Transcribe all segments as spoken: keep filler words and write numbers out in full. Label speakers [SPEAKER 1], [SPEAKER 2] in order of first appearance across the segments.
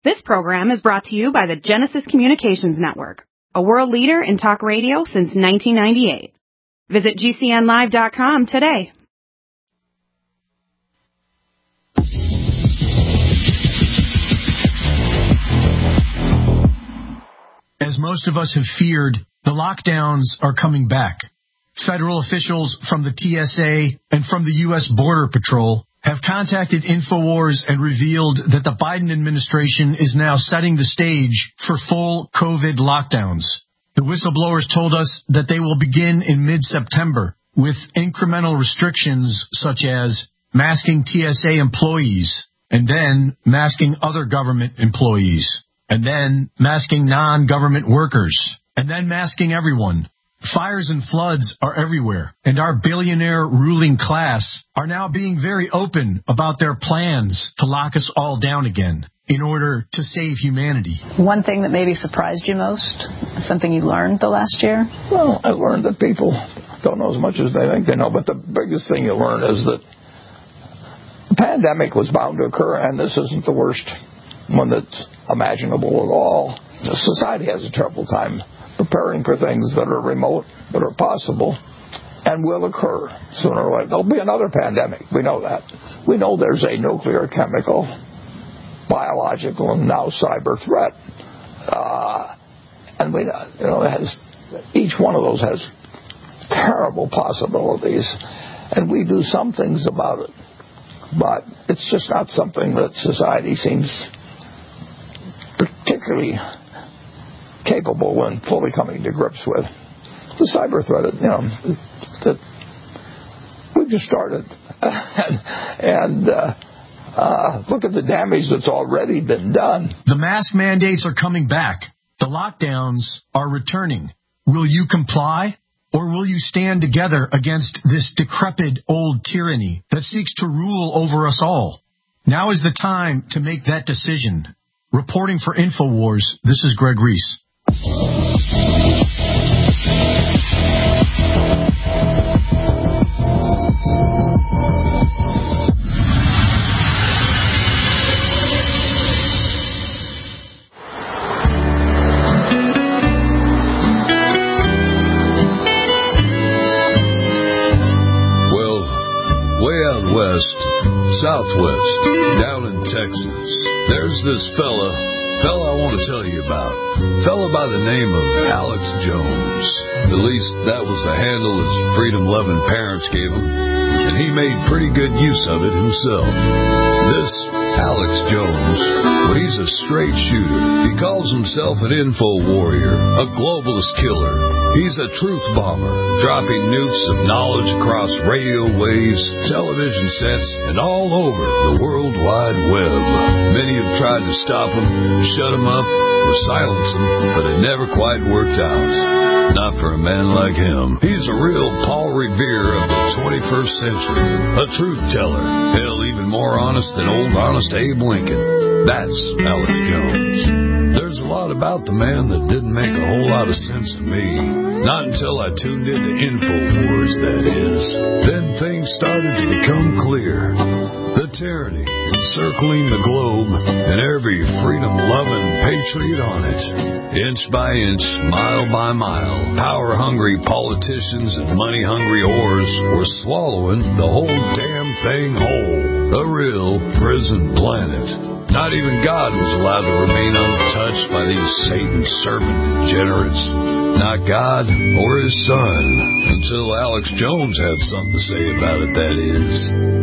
[SPEAKER 1] This program is brought to you by the Genesis Communications Network, a world leader in talk radio since nineteen ninety-eight. Visit G C N live dot com today.
[SPEAKER 2] As most of us have feared, the lockdowns are coming back. Federal officials from the T S A and from the U S Border Patrol have contacted InfoWars and revealed that the Biden administration is now setting the stage for full COVID lockdowns. The whistleblowers told us that they will begin in mid-September with incremental restrictions such as masking T S A employees and then masking other government employees and then masking non-government workers and then masking everyone. Fires and floods are everywhere, and our billionaire ruling class are now being very open about their plans to lock us all down again in order to save humanity.
[SPEAKER 3] One thing that maybe surprised you most, something you learned the last year?
[SPEAKER 4] Well, I learned that people don't know as much as they think they know, but the biggest thing you learn is that the pandemic was bound to occur, and this isn't the worst one that's imaginable at all. Society has a terrible time preparing for things that are remote, that are possible, and will occur sooner or later. There'll be another pandemic. We know that. We know there's a nuclear, chemical, biological, and now cyber threat. Uh, and we, you know, it has, each one of those has terrible possibilities, and we do some things about it. But it's just not something that society seems particularly capable and fully coming to grips with. The cyber threat, you know, that we've just started. and and uh, uh, look at the damage that's already been done.
[SPEAKER 2] The mask mandates are coming back. The lockdowns are returning. Will you comply? Or will you stand together against this decrepit old tyranny that seeks to rule over us all? Now is the time to make that decision. Reporting for InfoWars, this is Greg Reese.
[SPEAKER 5] Well, way out west, southwest, down in Texas, there's this fella Fella I want to tell you about. Fella by the name of Alex Jones. At least that was the handle his freedom-loving parents gave him, and he made pretty good use of it himself. This Alex Jones, well, he's a straight shooter. He calls himself an info warrior, a globalist killer. He's a truth bomber, dropping nukes of knowledge across radio waves, television sets, and all over the World Wide Web. Many have tried to stop him, shut him up, or silence him, but it never quite worked out. Not for a man like him. He's a real Paul Revere of the twenty-first century. A truth teller. Hell, even more honest than old honest Abe Lincoln. That's Alex Jones. There's a lot about the man that didn't make a whole lot of sense to me. Not until I tuned into InfoWars, that is. Then things started to become clear. The tyranny encircling the globe and every freedom-loving patriot on it. Inch by inch, mile by mile, power-hungry politicians and money-hungry whores were swallowing the whole damn thing whole. A real prison planet. Not even God was allowed to remain untouched by these Satan's servant degenerates. Not God or his son, until Alex Jones had something to say about it, that is.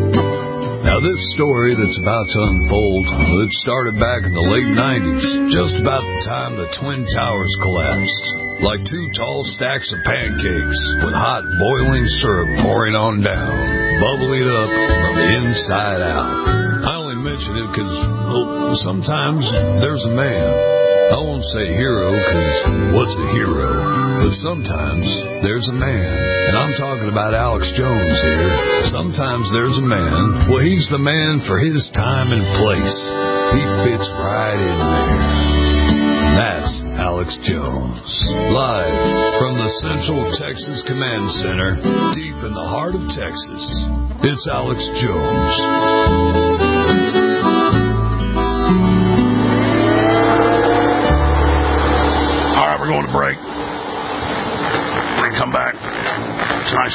[SPEAKER 5] Now, this story that's about to unfold, it started back in the late nineties, just about the time the Twin Towers collapsed. Like two tall stacks of pancakes with hot boiling syrup pouring on down, bubbling up from the inside out. I only mention it because, well, sometimes there's a man. I won't say hero, because what's a hero? But sometimes there's a man, and I'm talking about Alex Jones here. Sometimes there's a man. Well, he's the man for his time and place. He fits right in there. And that's Alex Jones. Live from the Central Texas Command Center, deep in the heart of Texas, it's Alex Jones.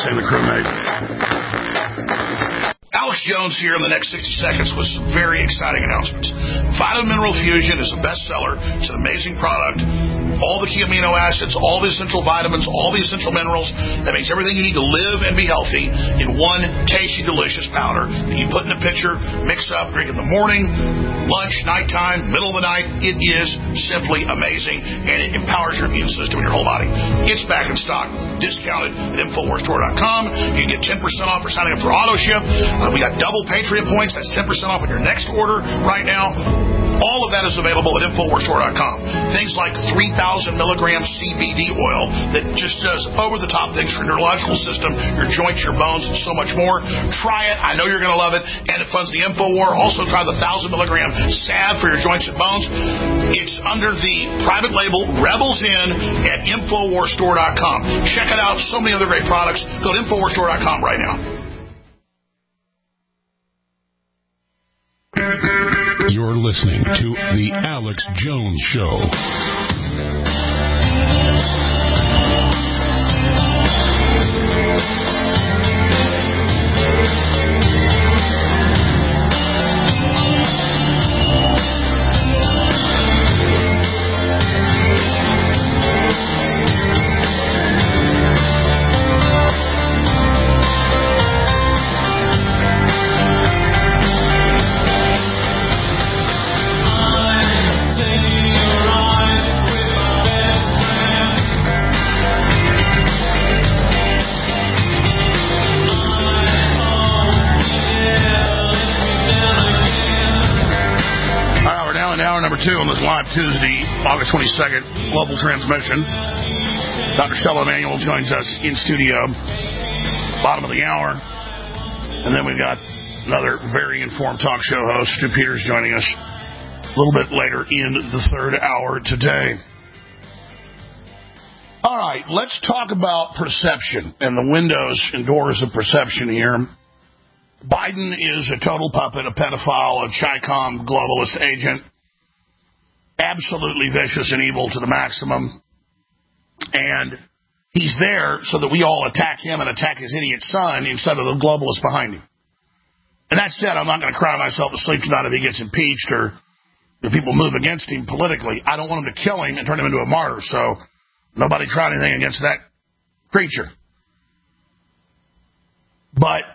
[SPEAKER 6] listening to Crewmate. Alex Jones here in the next sixty seconds with some very exciting announcements. Vitamin Mineral Fusion is a bestseller. It's an amazing product. All the key amino acids, all the essential vitamins, all the essential minerals. That makes everything you need to live and be healthy in one tasty, delicious powder that you put in a pitcher, mix up, drink in the morning, lunch, nighttime, middle of the night. It is simply amazing, and it empowers your immune system in your whole body. It's back in stock, discounted at Infowars Store dot com. You can get ten percent off for signing up for AutoShip. Uh, we got double Patriot points. That's ten percent off on your next order right now. All of that is available at Infowars Store dot com. Things like three thousand milligram C B D oil that just does over-the-top things for your neurological system, your joints, your bones, and so much more. Try it. I know you're going to love it, and it funds the InfoWar. Also, try the one thousand milligram salve for your joints and bones. It's under the private label Rebels In at Infowars Store dot com. Check it out. So many other great products. Go to Infowars Store dot com right now.
[SPEAKER 7] You're listening to The Alex Jones Show.
[SPEAKER 6] Two on this live Tuesday, August twenty-second, global transmission. Doctor Stella Emanuel joins us in studio, bottom of the hour. And then we've got another very informed talk show host, Stu Peters, joining us a little bit later in the third hour today. All right, let's talk about perception and the windows and doors of perception here. Biden is a total puppet, a pedophile, a Chi-Com globalist agent. Absolutely vicious and evil to the maximum. And he's there so that we all attack him and attack his idiot son instead of the globalists behind him. And that said, I'm not going to cry myself to sleep tonight if he gets impeached or if people move against him politically. I don't want him to kill him and turn him into a martyr, so nobody tried anything against that creature. But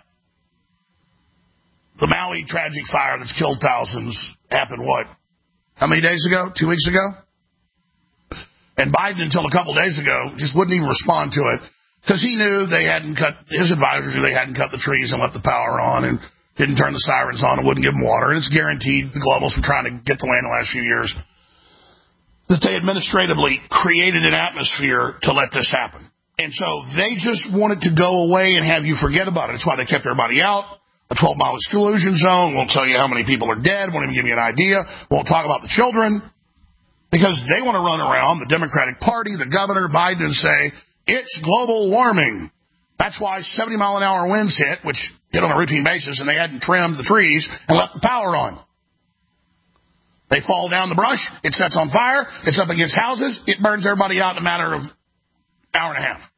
[SPEAKER 6] the Maui tragic fire that's killed thousands happened, what? How many days ago? Two weeks ago? And Biden, until a couple days ago, just wouldn't even respond to it because he knew they hadn't cut, his advisors knew they hadn't cut the trees and left the power on and didn't turn the sirens on and wouldn't give them water. And it's guaranteed the globalists were trying to get the land the last few years that they administratively created an atmosphere to let this happen. And so they just wanted to go away and have you forget about it. That's why they kept everybody out. A twelve-mile exclusion zone, won't tell you how many people are dead, won't even give you an idea, won't talk about the children, because they want to run around the Democratic Party, the governor, Biden, and say, it's global warming. That's why seventy-mile-an-hour winds hit, which hit on a routine basis, and they hadn't trimmed the trees and left the power on. They fall down the brush, it sets on fire, it's up against houses, it burns everybody out in a matter of an hour and a half.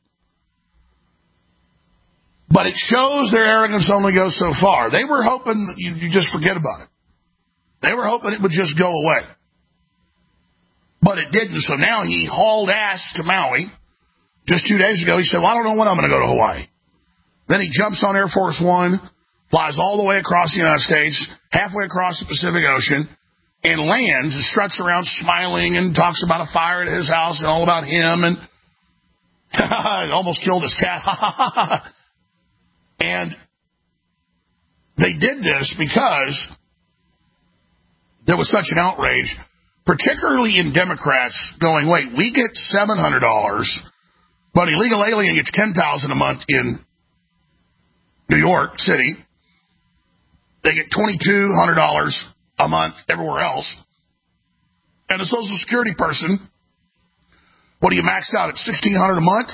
[SPEAKER 6] But it shows their arrogance only goes so far. They were hoping that you, you just forget about it. They were hoping it would just go away. But it didn't. So now he hauled ass to Maui. Just two days ago, he said, well, I don't know when I'm going to go to Hawaii. Then he jumps on Air Force One, flies all the way across the United States, halfway across the Pacific Ocean, and lands and struts around smiling and talks about a fire at his house and all about him. And almost killed his cat. And they did this because there was such an outrage, particularly in Democrats going, wait, we get seven hundred dollars, but illegal alien gets ten thousand dollars a month in New York City. They get twenty-two hundred dollars a month everywhere else. And a Social Security person, what do you max out at sixteen hundred dollars a month?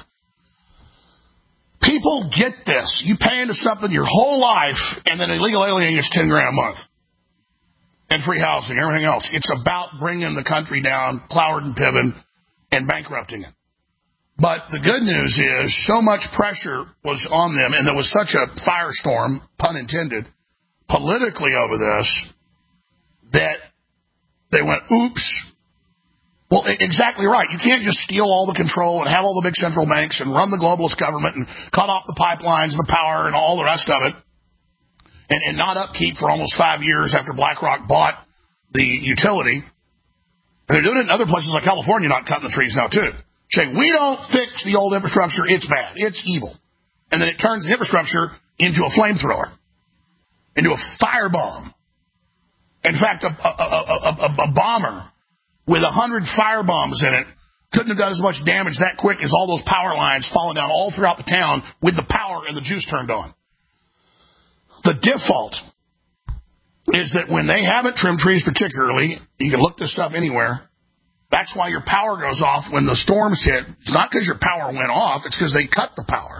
[SPEAKER 6] People get this. You pay into something your whole life, and then an illegal alien gets ten grand a month. And free housing, everything else. It's about bringing the country down, Cloward and Piven, and bankrupting it. But the good news is so much pressure was on them, and there was such a firestorm, pun intended, politically over this, that they went, oops. Well, exactly right. You can't just steal all the control and have all the big central banks and run the globalist government and cut off the pipelines and the power and all the rest of it and, and not upkeep for almost five years after BlackRock bought the utility. And they're doing it in other places like California, not cutting the trees now, too. Saying, we don't fix the old infrastructure. It's bad. It's evil. And then it turns the infrastructure into a flamethrower, into a firebomb. In fact, a, a, a, a, a bomber with a hundred fire bombs in it couldn't have done as much damage that quick as all those power lines falling down all throughout the town with the power and the juice turned on. The default is that when they haven't trimmed trees particularly, you can look this up anywhere, that's why your power goes off when the storms hit. It's not because your power went off, it's because they cut the power.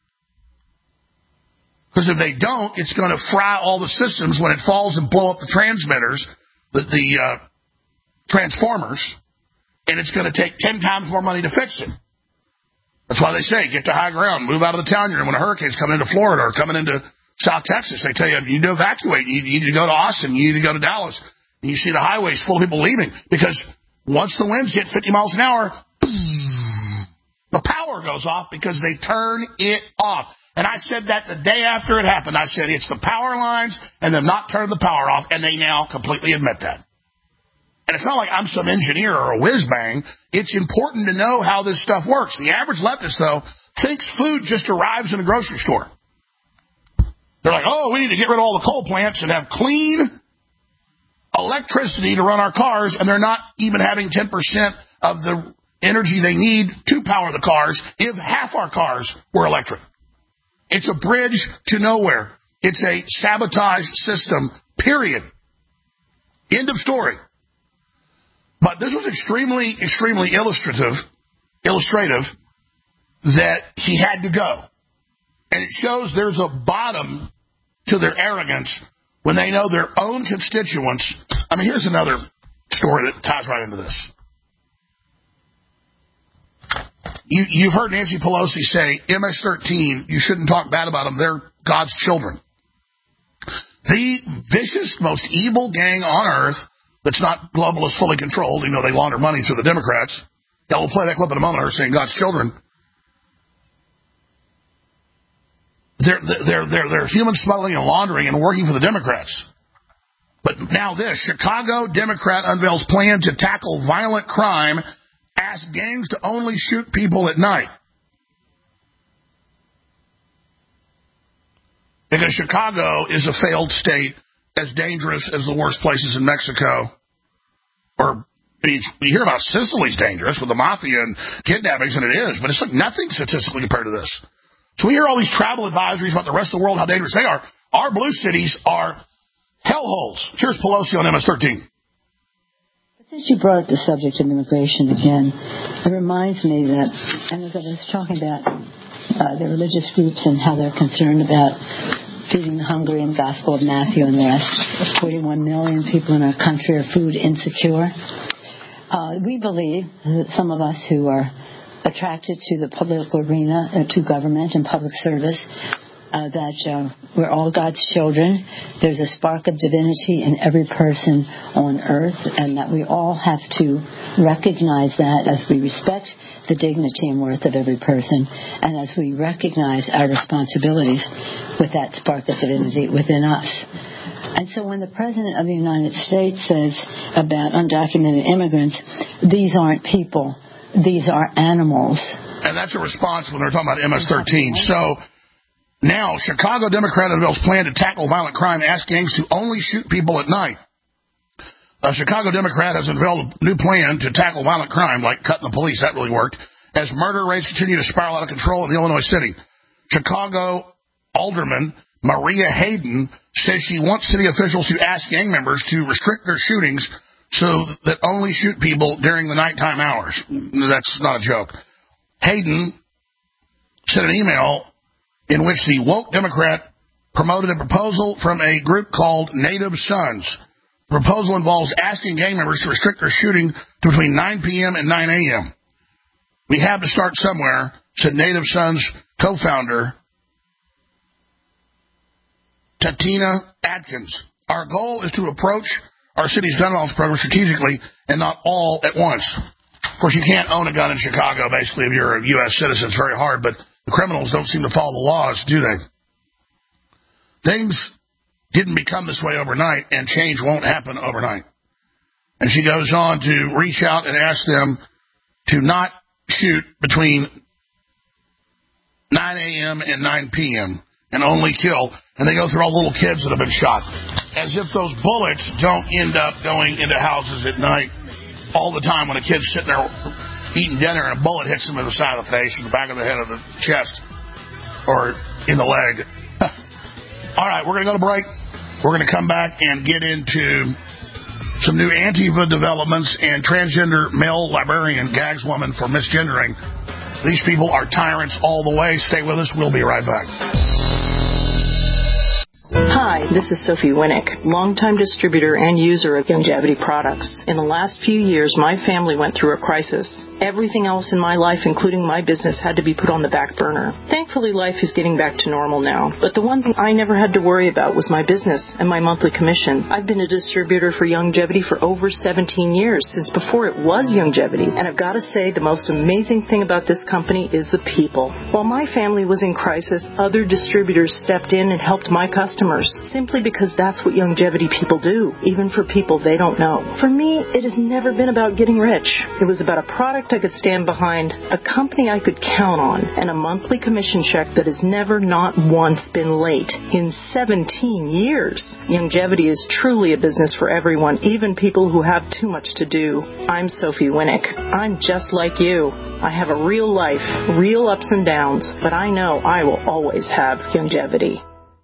[SPEAKER 6] Because if they don't, it's going to fry all the systems when it falls and blow up the transmitters, the, the uh, transformers, and it's going to take ten times more money to fix it. That's why they say, get to high ground, move out of the town you're in. When a hurricane's coming into Florida or coming into South Texas, they tell you, you need to evacuate. You need to go to Austin. You need to go to Dallas. And you see the highways full of people leaving because once the winds hit fifty miles an hour, the power goes off because they turn it off. And I said that the day after it happened. I said, it's the power lines and them not turning the power off, and they now completely admit that. And it's not like I'm some engineer or a whiz-bang. It's important to know how this stuff works. The average leftist, though, thinks food just arrives in a grocery store. They're like, oh, we need to get rid of all the coal plants and have clean electricity to run our cars, and they're not even having ten percent of the energy they need to power the cars if half our cars were electric. It's a bridge to nowhere. It's a sabotage system, period. End of story. But this was extremely, extremely illustrative, illustrative that he had to go. And it shows there's a bottom to their arrogance when they know their own constituents. I mean, here's another story that ties right into this. You, you've heard Nancy Pelosi say, M S thirteen, you shouldn't talk bad about them. They're God's children. The vicious, most evil gang on earth that's not globalist fully controlled. You know, they launder money through the Democrats. Yeah, we'll play that clip in a moment, her saying God's children. They're, they're, they're, they're human smuggling and laundering and working for the Democrats. But now this, Chicago Democrat unveils plan to tackle violent crime, asks gangs to only shoot people at night. Because Chicago is a failed state, as dangerous as the worst places in Mexico. Or, I mean, you hear about Sicily's dangerous with the mafia and kidnappings, and it is, but it's like nothing statistically compared to this. So we hear all these travel advisories about the rest of the world, how dangerous they are. Our blue cities are hellholes. Here's Pelosi on M S thirteen.
[SPEAKER 8] Since you brought up the subject of immigration again, it reminds me that, and as I was talking about uh, the religious groups and how they're concerned about feeding the hungry and Gospel of Matthew and the rest, forty-one million people in our country are food insecure. Uh, we believe that some of us who are attracted to the political arena, uh, to government and public service, uh, that uh, we're all God's children. There's a spark of divinity in every person on earth, and that we all have to recognize that as we respect the dignity and worth of every person, and as we recognize our responsibilities with that spark of divinity within us. And so when the President of the United States says about undocumented immigrants, these aren't people, these are animals.
[SPEAKER 6] And that's a response when they're talking about M S thirteen. So now, Chicago Democrat unveils plan to tackle violent crime, ask gangs to only shoot people at night. A Chicago Democrat has unveiled a new plan to tackle violent crime, like cutting the police. That really worked. As murder rates continue to spiral out of control in Illinois City. Chicago Alderman Maria Hayden says she wants city officials to ask gang members to restrict their shootings so that only shoot people during the nighttime hours. That's not a joke. Hayden sent an email in which the woke Democrat promoted a proposal from a group called Native Sons. The proposal involves asking gang members to restrict their shooting to between nine p.m. and nine a.m. We have to start somewhere, said Native Sons co-founder Tatina Atkins. Our goal is to approach our city's gun violence program strategically and not all at once. Of course, you can't own a gun in Chicago, basically, if you're a U S citizen. It's very hard, but the criminals don't seem to follow the laws, do they? Things didn't become this way overnight, and change won't happen overnight. And she goes on to reach out and ask them to not shoot between nine a.m. and nine p.m. and only kill. And they go through all the little kids that have been shot. As if those bullets don't end up going into houses at night all the time when a kid's sitting there eating dinner and a bullet hits him in the side of the face, in the back of the head, of the chest, or in the leg. All right, we're going to go to break. We're going to come back and get into some new Antifa developments and transgender male librarian gags woman for misgendering. These people are tyrants all the way. Stay with us. We'll be right back.
[SPEAKER 9] Hi, this is Sophie Winnick, longtime distributor and user of Youngevity products. In the last few years, my family went through a crisis. Everything else in my life, including my business, had to be put on the back burner. Thankfully, life is getting back to normal now. But the one thing I never had to worry about was my business and my monthly commission. I've been a distributor for Youngevity for over seventeen years, since before it was Youngevity. And I've got to say, the most amazing thing about this company is the people. While my family was in crisis, other distributors stepped in and helped my customers, simply because that's what Youngevity people do, even for people they don't know. For me, it has never been about getting rich. It was about a product I could stand behind, a company I could count on, and a monthly commission check that has never, not once, been late in seventeen years. Youngevity is truly a business for everyone, even people who have too much to do. I'm Sophie Winnick. I'm just like you. I have a real life, real ups and downs, but I know I will always have Youngevity.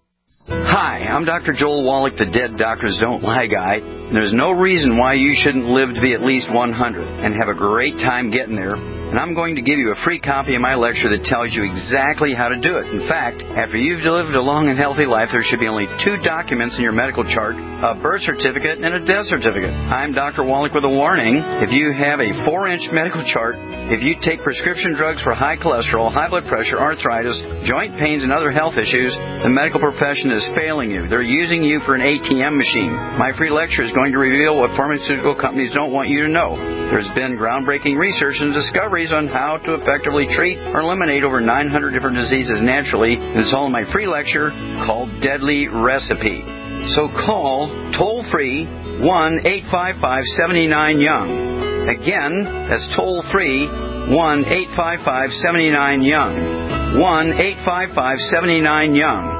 [SPEAKER 10] Hi, I'm Doctor Joel Wallach, the Dead Doctors Don't Lie guy. And there's no reason why you shouldn't live to be at least one hundred and have a great time getting there. And I'm going to give you a free copy of my lecture that tells you exactly how to do it. In fact, after you've lived a long and healthy life, there should be only two documents in your medical chart, a birth certificate and a death certificate. I'm Doctor Wallach with a warning. If you have a four-inch medical chart, if you take prescription drugs for high cholesterol, high blood pressure, arthritis, joint pains, and other health issues, the medical profession is failing you. They're using you for an A T M machine. My free lecture is going to reveal what pharmaceutical companies don't want you to know. There's been groundbreaking research and discoveries on how to effectively treat or eliminate over nine hundred different diseases naturally, and it's all in my free lecture called Deadly Recipe. So call toll-free one eight five five, seven nine, young. Again, that's toll-free one eight five five, seven nine, young. one eight five five, seven nine, young.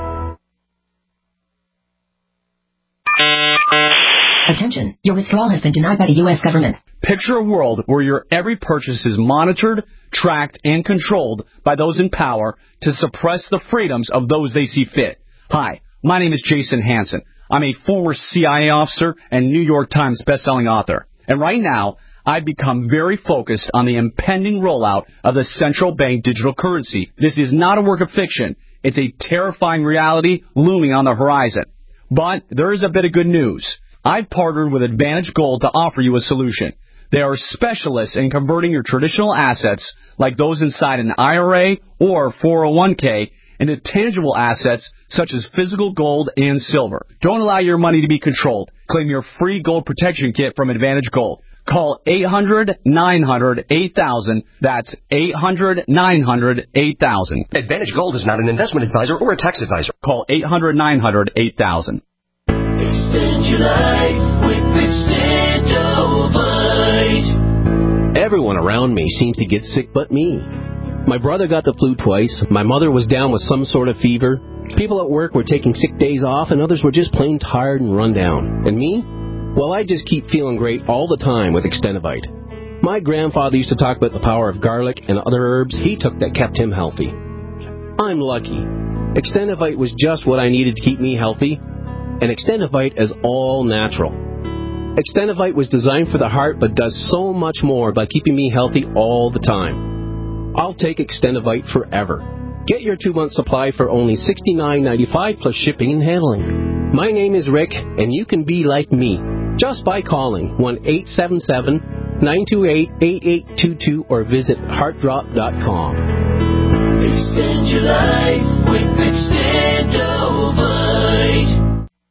[SPEAKER 11] Attention, your withdrawal has been denied by the U S government.
[SPEAKER 12] Picture a world where your every purchase is monitored, tracked, and controlled by those in power to suppress the freedoms of those they see fit. Hi, my name is Jason Hansen. I'm a former C I A officer and New York Times bestselling author. And right now, I've become very focused on the impending rollout of the central bank digital currency. This is not a work of fiction. It's a terrifying reality looming on the horizon. But there is a bit of good news. I've partnered with Advantage Gold to offer you a solution. They are specialists in converting your traditional assets, like those inside an I R A or four oh one k, into tangible assets such as physical gold and silver. Don't allow your money to be controlled. Claim your free gold protection kit from Advantage Gold. Call eight hundred, nine hundred, eight thousand. That's eight hundred, nine hundred, eight thousand.
[SPEAKER 13] Advantage Gold is not an investment advisor or a tax advisor.
[SPEAKER 12] Call eight hundred, nine hundred, eight thousand.
[SPEAKER 14] Extend your life with Extendovite.
[SPEAKER 15] Everyone around me seems to get sick but me. My brother got the flu twice. My mother was down with some sort of fever. People at work were taking sick days off, and others were just plain tired and run down. And me? Well, I just keep feeling great all the time with Extendovite. My grandfather used to talk about the power of garlic and other herbs he took that kept him healthy. I'm lucky. Extendovite was just what I needed to keep me healthy. And Extendovite is all natural. Extendovite was designed for the heart but does so much more by keeping me healthy all the time. I'll take Extendovite forever. Get your two-month supply for only sixty-nine ninety-five plus shipping and handling. My name is Rick, and you can be like me just by calling one eight seven seven, nine two eight, eight eight two two or visit heart drop dot com.
[SPEAKER 14] Extend your life with Extendovite.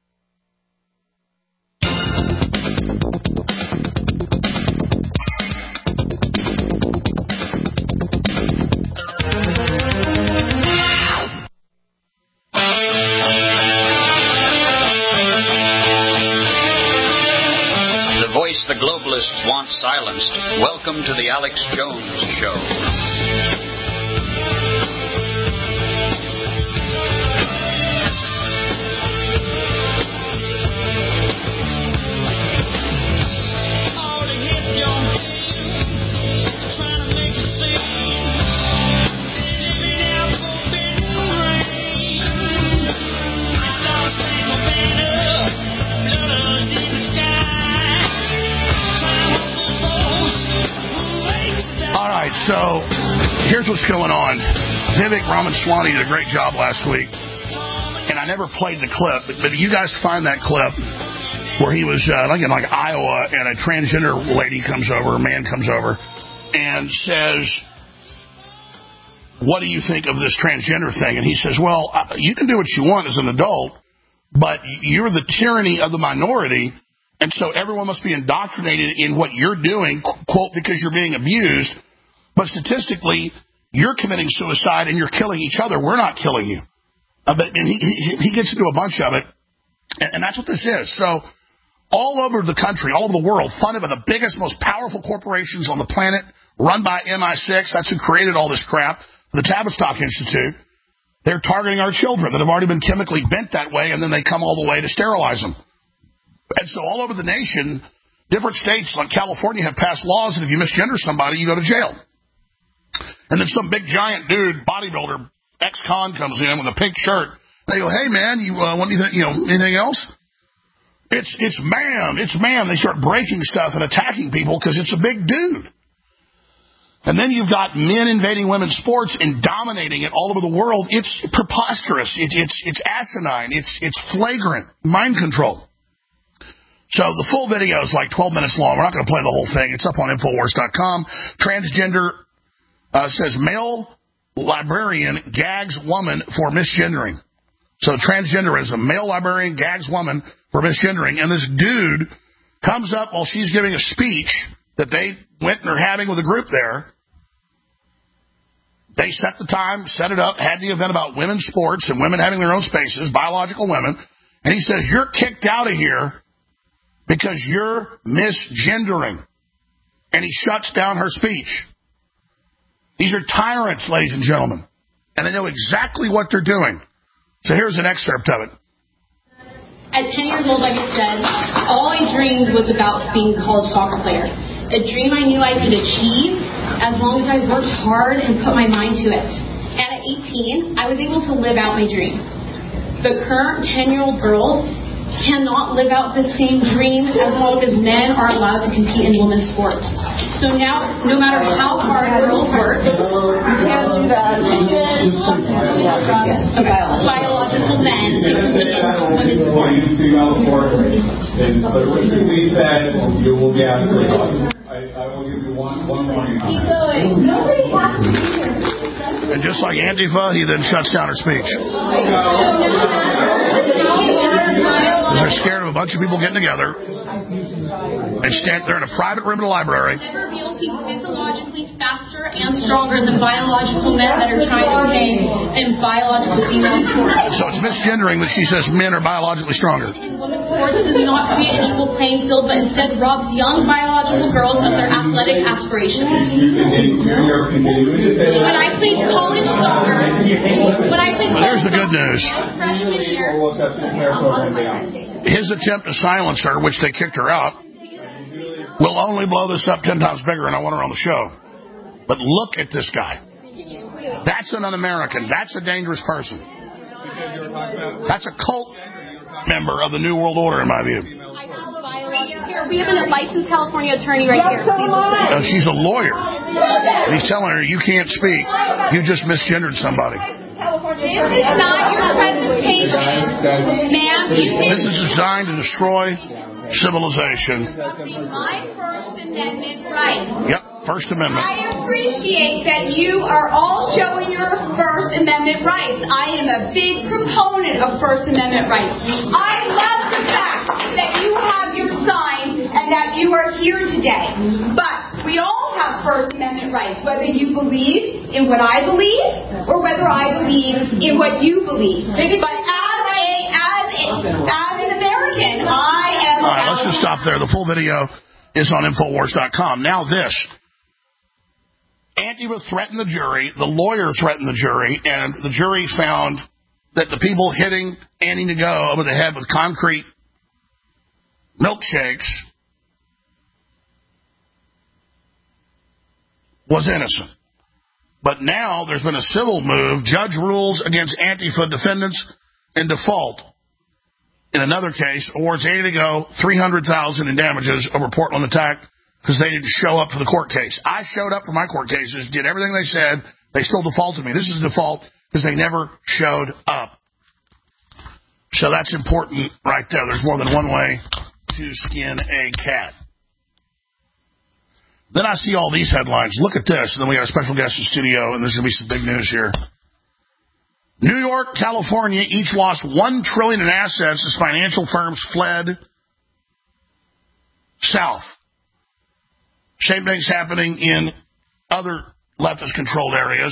[SPEAKER 16] The globalists want silenced. Welcome to the Alex Jones Show.
[SPEAKER 6] So, here's what's going on. Vivek Ramaswamy did a great job last week, and I never played the clip, but, but you guys find that clip where he was uh, like in like Iowa, and a transgender lady comes over, a man comes over, and says, "What do you think of this transgender thing?" And he says, "Well, uh, you can do what you want as an adult, but you're the tyranny of the minority, and so everyone must be indoctrinated in what you're doing, quote, because you're being abused. But statistically, you're committing suicide and you're killing each other. We're not killing you." Uh, but and he, he he gets into a bunch of it, and, and that's what this is. So all over the country, all over the world, funded by the biggest, most powerful corporations on the planet, run by M I six, that's who created all this crap, the Tavistock Institute. They're targeting our children that have already been chemically bent that way, and then they come all the way to sterilize them. And so all over the nation, different states like California have passed laws that if you misgender somebody, you go to jail. And then some big giant dude, bodybuilder, ex-con comes in with a pink shirt. They go, "Hey man, you uh, want anything? You know anything else?" It's it's man, it's man. They start breaking stuff and attacking people because it's a big dude. And then you've got men invading women's sports and dominating it all over the world. It's preposterous. It, it's it's asinine. It's it's flagrant mind control. So the full video is like twelve minutes long. We're not going to play the whole thing. It's up on Infowars dot com. Transgender. Uh, says male librarian gags woman for misgendering. So transgenderism, male librarian gags woman for misgendering. And this dude comes up while she's giving a speech that they went and are having with a group there. They set the time, set it up, had the event about women's sports and women having their own spaces, biological women. And he says, "You're kicked out of here because you're misgendering." And he shuts down her speech. These are tyrants, ladies and gentlemen, and they know exactly what they're doing. So here's an excerpt of it.
[SPEAKER 17] At ten years old, like I said, all I dreamed was about being a college soccer player. A dream I knew I could achieve as long as I worked hard and put my mind to it. And at eighteen, I was able to live out my dream. The current ten-year-old girls cannot live out the same dream as long as men are allowed to compete in women's sports. So now, no matter how hard girls work, biological men can compete in women's sports.
[SPEAKER 18] But what we said, you will be asked for I, I will give you one, one warning on that. Nobody has to be here.
[SPEAKER 6] And just like Antifa, he then shuts down her speech. They're scared of a bunch of people getting together and stand there in a private room in a library.
[SPEAKER 17] Never be able to be physiologically faster and stronger than biological men that are trying to play in biological female sports.
[SPEAKER 6] So it's misgendering that she says men are biologically stronger.
[SPEAKER 17] Women's sports does not create an equal playing field, but instead robs young biological girls of their athletic aspirations. When I played college soccer, when I played
[SPEAKER 6] Here's the good news.
[SPEAKER 17] freshman year,
[SPEAKER 6] His attempt to silence her, which they kicked her out, will only blow this up ten times bigger, and I want her on the show. But look at this guy. That's an un-American. That's a dangerous person. That's a cult member of the New World Order, in my view.
[SPEAKER 17] Here, we have a licensed California attorney right here.
[SPEAKER 6] Uh, she's a lawyer. And he's telling her, you can't speak. You just misgendered somebody.
[SPEAKER 17] This is not your presentation, ma'am.
[SPEAKER 6] This is designed to destroy civilization.
[SPEAKER 17] My first and Amendment rights.
[SPEAKER 6] Yep, First Amendment.
[SPEAKER 17] I appreciate that you are all showing your First Amendment rights. I am a big proponent of First Amendment rights. I love the fact that you have your sign and that you are here today. But we all have First Amendment rights, whether you believe in what I believe or whether I believe in what you believe. But as a as a as an American, I am.
[SPEAKER 6] All right, let's just stop there. The full video is on Infowars dot com. Now this. Antifa threatened the jury, the lawyer threatened the jury, and the jury found that the people hitting Annie Nago over the head with concrete milkshakes was innocent. But now there's been a civil move. Judge rules against Antifa defendants in default. In another case, awards Annie Nago three hundred thousand dollars in damages over Portland attack because they didn't show up for the court case. I showed up for my court cases, did everything they said. They still defaulted me. This is a default because they never showed up. So that's important right there. There's more than one way to skin a cat. Then I see all these headlines. Look at this. And then we got a special guest in studio, and there's going to be some big news here. New York, California each lost one trillion dollars in assets as financial firms fled south. Same thing's happening in other leftist-controlled areas.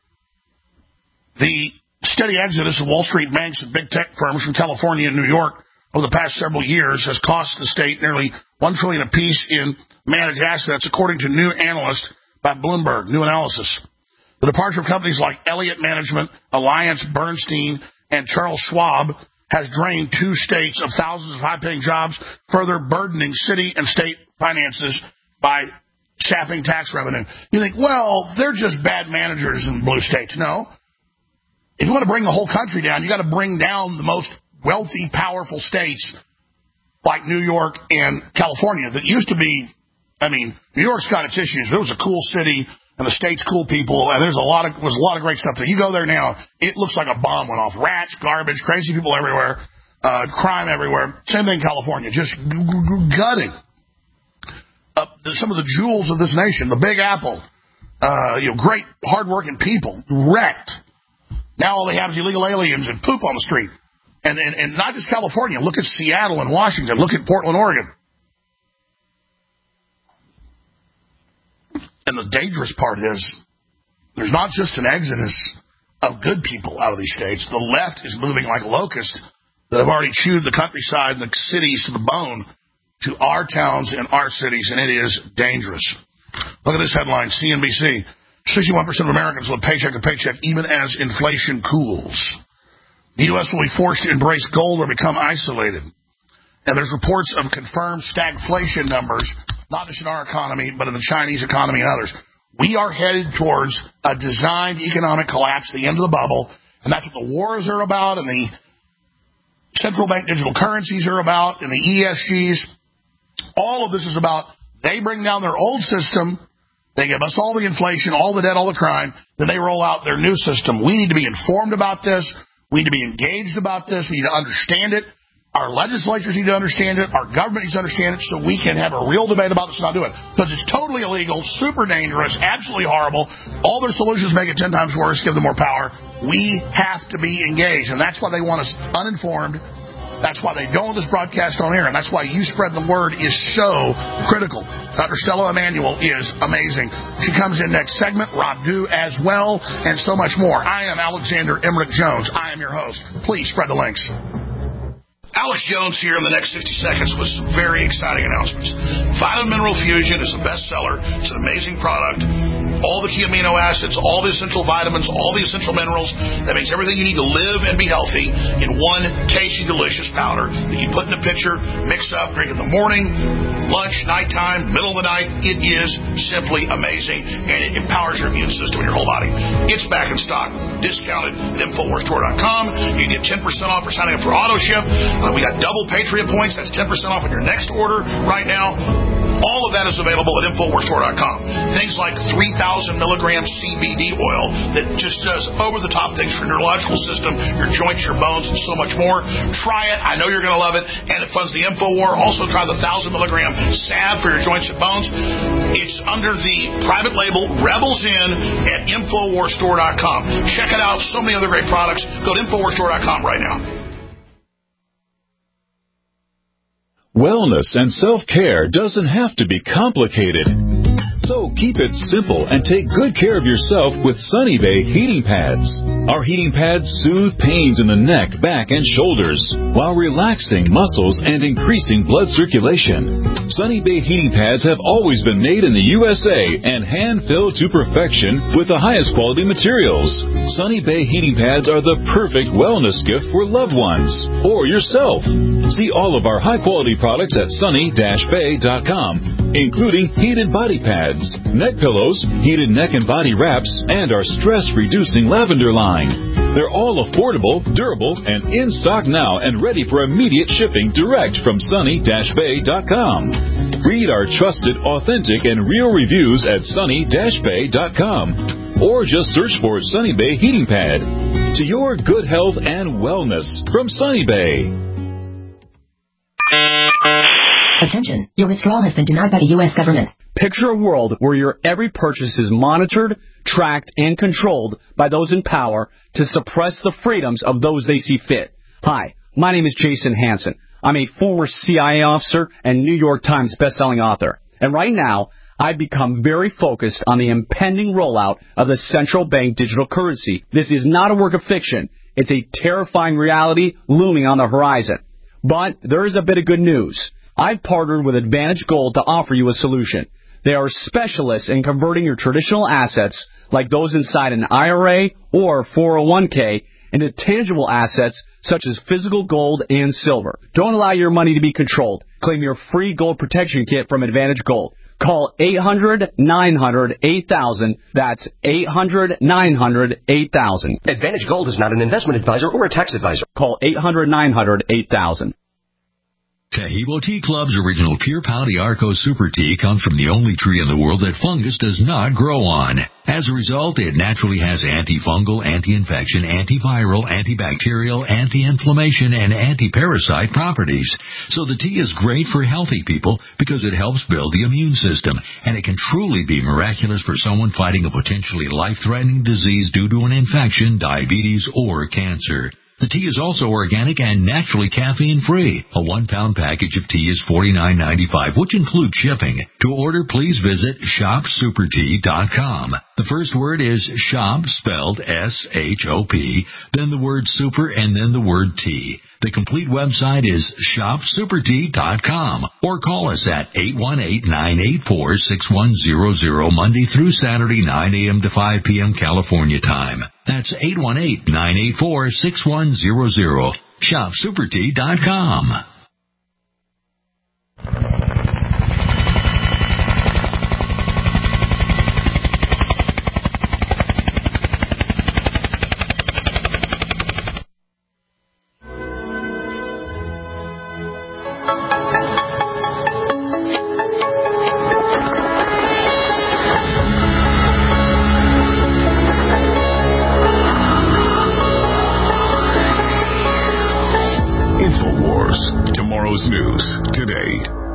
[SPEAKER 6] The steady exodus of Wall Street banks and big tech firms from California and New York over the past several years has cost the state nearly one trillion dollars apiece in managed assets, according to new analyst by Bloomberg, new analysis. The departure of companies like Elliott Management, Alliance, Bernstein, and Charles Schwab has drained two states of thousands of high-paying jobs, further burdening city and state finances by sapping tax revenue. You think, well, they're just bad managers in blue states. No. If you want to bring the whole country down, you got to bring down the most wealthy, powerful states like New York and California that used to be, I mean, New York's got its issues. It was a cool city, and the state's cool people, and there's a lot of was a lot of great stuff there. You go there now, it looks like a bomb went off. Rats, garbage, crazy people everywhere, uh, crime everywhere. Same thing in California, just g- g- gutting. Uh, some of the jewels of this nation, the Big Apple, uh, you know, great, hardworking people, wrecked. Now all they have is illegal aliens and poop on the street. And, and, and not just California. Look at Seattle and Washington. Look at Portland, Oregon. And the dangerous part is there's not just an exodus of good people out of these states. The left is moving like locusts that have already chewed the countryside and the cities to the bone to our towns and our cities, and it is dangerous. Look at this headline, C N B C. sixty-one percent of Americans live paycheck to paycheck even as inflation cools. The U S will be forced to embrace gold or become isolated. And there's reports of confirmed stagflation numbers, not just in our economy, but in the Chinese economy and others. We are headed towards a designed economic collapse, the end of the bubble, and that's what the wars are about and the central bank digital currencies are about and the E S Gs. All of this is about they bring down their old system, they give us all the inflation, all the debt, all the crime, then they roll out their new system. We need to be informed about this. We need to be engaged about this. We need to understand it. Our legislatures need to understand it. Our government needs to understand it so we can have a real debate about this and not do it. Because it's totally illegal, super dangerous, absolutely horrible. All their solutions make it ten times worse, give them more power. We have to be engaged. And that's why they want us uninformed. That's why they don't want this broadcast on air. And that's why you spread the word is so critical. Doctor Stella Emanuel is amazing. She comes in next segment. Rob Dew as well. And so much more. I am Alexander Emmerich Jones. I am your host. Please spread the links. Alex Jones here in the next sixty seconds with some very exciting announcements. Vitamin Mineral Fusion is a bestseller. It's an amazing product. All the key amino acids, all the essential vitamins, all the essential minerals. That makes everything you need to live and be healthy in one tasty, delicious powder that you put in a pitcher, mix up, drink in the morning, lunch, nighttime, middle of the night. It is simply amazing, and it empowers your immune system in your whole body. It's back in stock, discounted at Infowars Store dot com. You can get ten percent off for signing up for auto ship. Uh, we got double Patriot points. That's ten percent off on your next order right now. All of that is available at Infowars Store dot com. Things like three thousand milligram C B D oil that just does over-the-top things for your neurological system, your joints, your bones, and so much more. Try it. I know you're going to love it, and it funds the InfoWar. Also, try the one thousand milligram salve for your joints and bones. It's under the private label Rebels In at Infowars Store dot com. Check it out. So many other great products. Go to Infowars Store dot com right now.
[SPEAKER 19] Wellness and self-care doesn't have to be complicated. So keep it simple and take good care of yourself with Sunny Bay heating pads. Our heating pads soothe pains in the neck, back, and shoulders while relaxing muscles and increasing blood circulation. Sunny Bay heating pads have always been made in the U S A and hand-filled to perfection with the highest quality materials. Sunny Bay heating pads are the perfect wellness gift for loved ones or yourself. See all of our high-quality products at sunny dash bay dot com, including heated body pads, neck pillows, heated neck and body wraps, and our stress-reducing lavender line. They're all affordable, durable, and in stock now and ready for immediate shipping direct from sunny dash bay dot com. Read our trusted, authentic, and real reviews at sunny dash bay dot com or just search for Sunny Bay Heating Pad. To your good health and wellness from Sunny Bay.
[SPEAKER 11] Attention, your withdrawal has been denied by the U S government.
[SPEAKER 12] Picture a world where your every purchase is monitored, tracked, and controlled by those in power to suppress the freedoms of those they see fit. Hi, my name is Jason Hansen. I'm a former C I A officer and New York Times bestselling author. And right now, I've become very focused on the impending rollout of the central bank digital currency. This is not a work of fiction. It's a terrifying reality looming on the horizon. But there is a bit of good news. I've partnered with Advantage Gold to offer you a solution. They are specialists in converting your traditional assets, like those inside an I R A or four oh one k, into tangible assets such as physical gold and silver. Don't allow your money to be controlled. Claim your free gold protection kit from Advantage Gold. Call eight hundred nine hundred eight thousand. That's eight hundred nine hundred eight thousand.
[SPEAKER 13] Advantage Gold is not an investment advisor or a tax advisor.
[SPEAKER 12] Call eight hundred nine hundred eight thousand.
[SPEAKER 20] Taheebo Tea Club's original Pure Pau D'Arco Super Tea comes from the only tree in the world that fungus does not grow on. As a result, it naturally has antifungal, anti-infection, antiviral, antibacterial, anti-inflammation, and anti-parasite properties. So the tea is great for healthy people because it helps build the immune system, and it can truly be miraculous for someone fighting a potentially life-threatening disease due to an infection, diabetes, or cancer. The tea is also organic and naturally caffeine-free. A one-pound package of tea is forty-nine ninety-five, which includes shipping. To order, please visit shop super tea dot com. The first word is shop, spelled S H O P, then the word super, and then the word tea. The complete website is shop super tea dot com, or call us at eight one eight, nine eight four, six one zero zero Monday through Saturday, nine a.m. to five p.m. California time. That's eight one eight, nine eight four, six one zero zero. shop super tea dot com.
[SPEAKER 7] News today.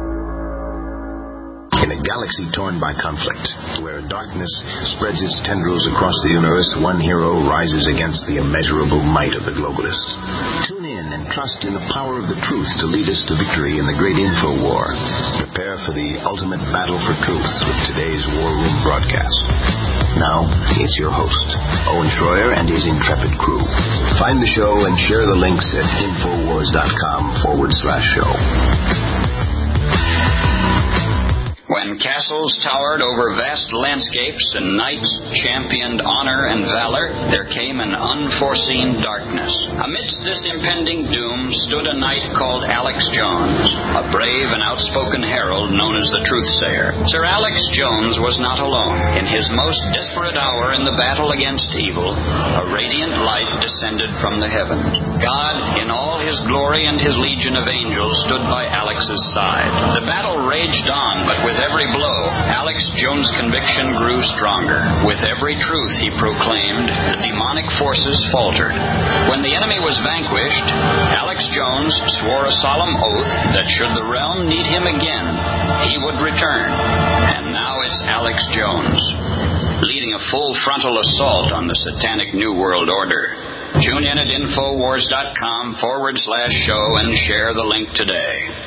[SPEAKER 21] In a galaxy torn by conflict, where darkness spreads its tendrils across the universe, one hero rises against the immeasurable might of the globalists. Tune in and trust in the power of the truth to lead us to victory in the great info war. Prepare for the ultimate battle for truth with today's War Room broadcast. Now, it's your host, Owen Schroyer, and his intrepid crew. Find the show and share the links at infowars.com forward slash show.
[SPEAKER 16] When castles towered over vast landscapes and knights championed honor and valor, there came an unforeseen darkness. Amidst this impending doom stood a knight called Alex Jones, a brave and outspoken herald known as the Truthsayer. Sir Alex Jones was not alone. In his most desperate hour in the battle against evil, a radiant light descended from the heavens. God, in all his glory and his legion of angels, stood by Alex's side. The battle raged on, but with every blow, Alex Jones' conviction grew stronger. With every truth he proclaimed, the demonic forces faltered. When the enemy was vanquished, Alex Jones swore a solemn oath that should the realm need him again, he would return. And now it's Alex Jones, leading a full frontal assault on the satanic New World Order. Tune in at Infowars.com forward slash show and share the link today.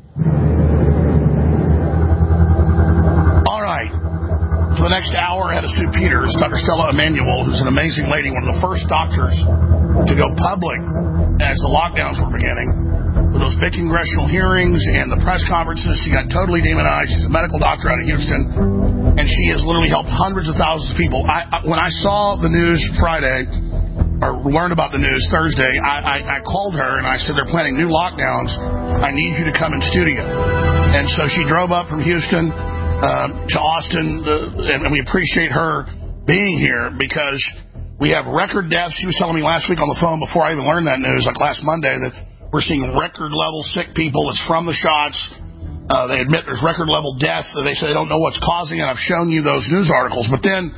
[SPEAKER 6] All right. For the next hour, ahead of Stu Peters, Doctor Stella Emanuel, who's an amazing lady, one of the first doctors to go public as the lockdowns were beginning. With those big congressional hearings and the press conferences, she got totally demonized. She's a medical doctor out of Houston, and she has literally helped hundreds of thousands of people. I, I, when I saw the news Friday, or learned about the news Thursday, I, I, I called her and I said, they're planning new lockdowns. I need you to come in studio. And so she drove up from Houston uh, to Austin, uh, and, and we appreciate her being here because we have record deaths. She was telling me last week on the phone before I even learned that news, like last Monday, that we're seeing record-level sick people. It's from the shots. Uh, they admit there's record-level death. They say they don't know what's causing it. I've shown you those news articles. But then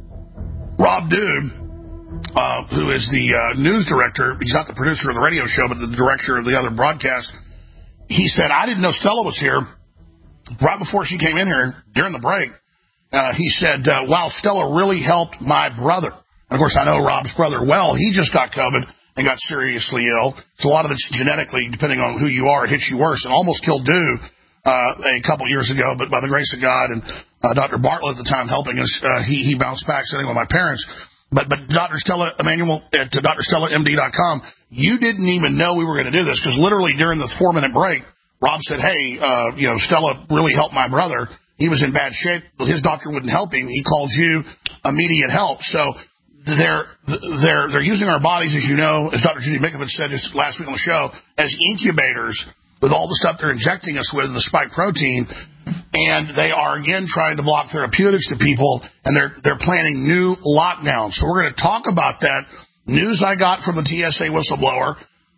[SPEAKER 6] Rob Dude, Uh, who is the uh, news director, he's not the producer of the radio show, but the director of the other broadcast, he said, I didn't know Stella was here. Right before she came in here, during the break, uh, he said, uh, wow, Stella really helped my brother. And, of course, I know Rob's brother well. He just got COVID and got seriously ill. So a lot of it's genetically, depending on who you are, it hits you worse. And almost killed Dew uh, a couple years ago, but by the grace of God and uh, Doctor Bartlett at the time helping us, uh, he, he bounced back sitting with my parents. But but Doctor Stella Emanuel at uh, Dr Stella M D dot com, you didn't even know we were going to do this because literally during the four-minute break, Rob said, hey, uh, you know, Stella really helped my brother. He was in bad shape. His doctor wouldn't help him. He calls you immediate help. So they're they're they're using our bodies, as you know, as Doctor Judy Mikovits said just last week on the show, as incubators with all the stuff they're injecting us with, the spike protein. And they are, again, trying to block therapeutics to people, and they're they're planning new lockdowns. So we're going to talk about that news I got from the T S A whistleblower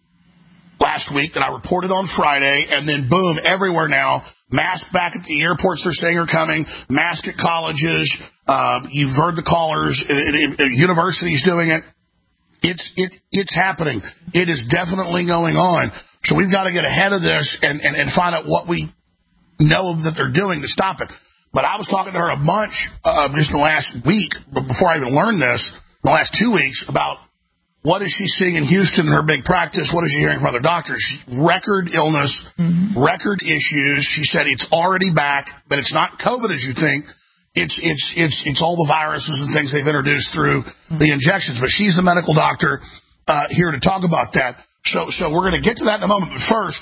[SPEAKER 6] last week that I reported on Friday, and then, boom, everywhere now, masks back at the airports they're saying are coming, masks at colleges. Uh, you've heard the callers. It, it, it, universities doing it. It's, it, it's happening. It is definitely going on. So we've got to get ahead of this and, and, and find out what we know that they're doing to stop it. But I was talking to her a bunch uh, just in the last week, before I even learned this, the last two weeks, about what is she seeing in Houston in her big practice, what is she hearing from other doctors. Record illness, mm-hmm. record issues. She said it's already back, but it's not COVID as you think. It's it's it's it's all the viruses and things they've introduced through mm-hmm. the injections. But she's the medical doctor uh, here to talk about that. So so we're going to get to that in a moment. But first,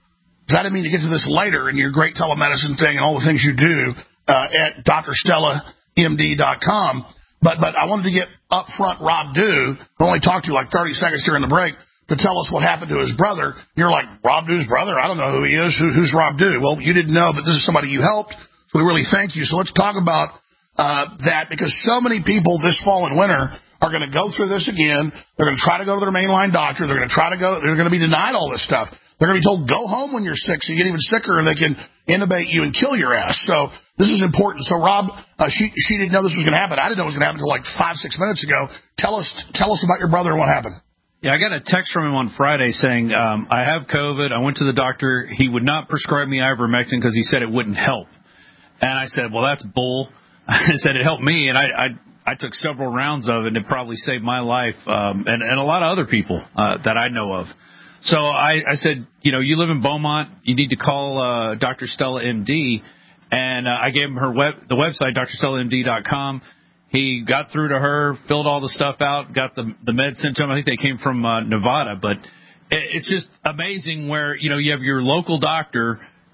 [SPEAKER 6] I didn't mean to get to this later in your great telemedicine thing and all the things you do uh, at Dr Stella M D dot com. But but I wanted to get up front Rob Dew, who only talked to you like thirty seconds during the break, to tell us what happened to his brother. You're like, Rob Dew's brother? I don't know who he is. Who, who's Rob Dew? Well, you didn't know, but this is somebody you helped. So we really thank you. So let's talk about uh, that, because so many people this fall and winter are going to go through this again. They're going to try to go to their mainline doctor. They're going to try to go. They're going to be denied all this stuff. They're going to be told, go home when you're sick, so you get even sicker, and they can intubate you and kill your ass. So this is important. So, Rob, uh, she she didn't know this was going to happen. I didn't know it was going to happen until like five, six minutes ago. Tell us tell us about your brother and what happened.
[SPEAKER 1] Yeah, I got a text from him on Friday saying, um, I have COVID. I went to the doctor. He would not prescribe me ivermectin because he said it wouldn't help. And I said, well, that's bull. I said it helped me, and I, I I took several rounds of it, and it probably saved my life um, and, and a lot of other people uh, that I know of. So I, I said, you know, you live in Beaumont, you need to call uh, Dr Stella M D, and uh, I gave him her web, the website, Dr Stella M D dot com. He got through to her, filled all the stuff out, got the the meds sent to him. I think they came from uh, Nevada, but it, it's just amazing where, you know, you have your local doctor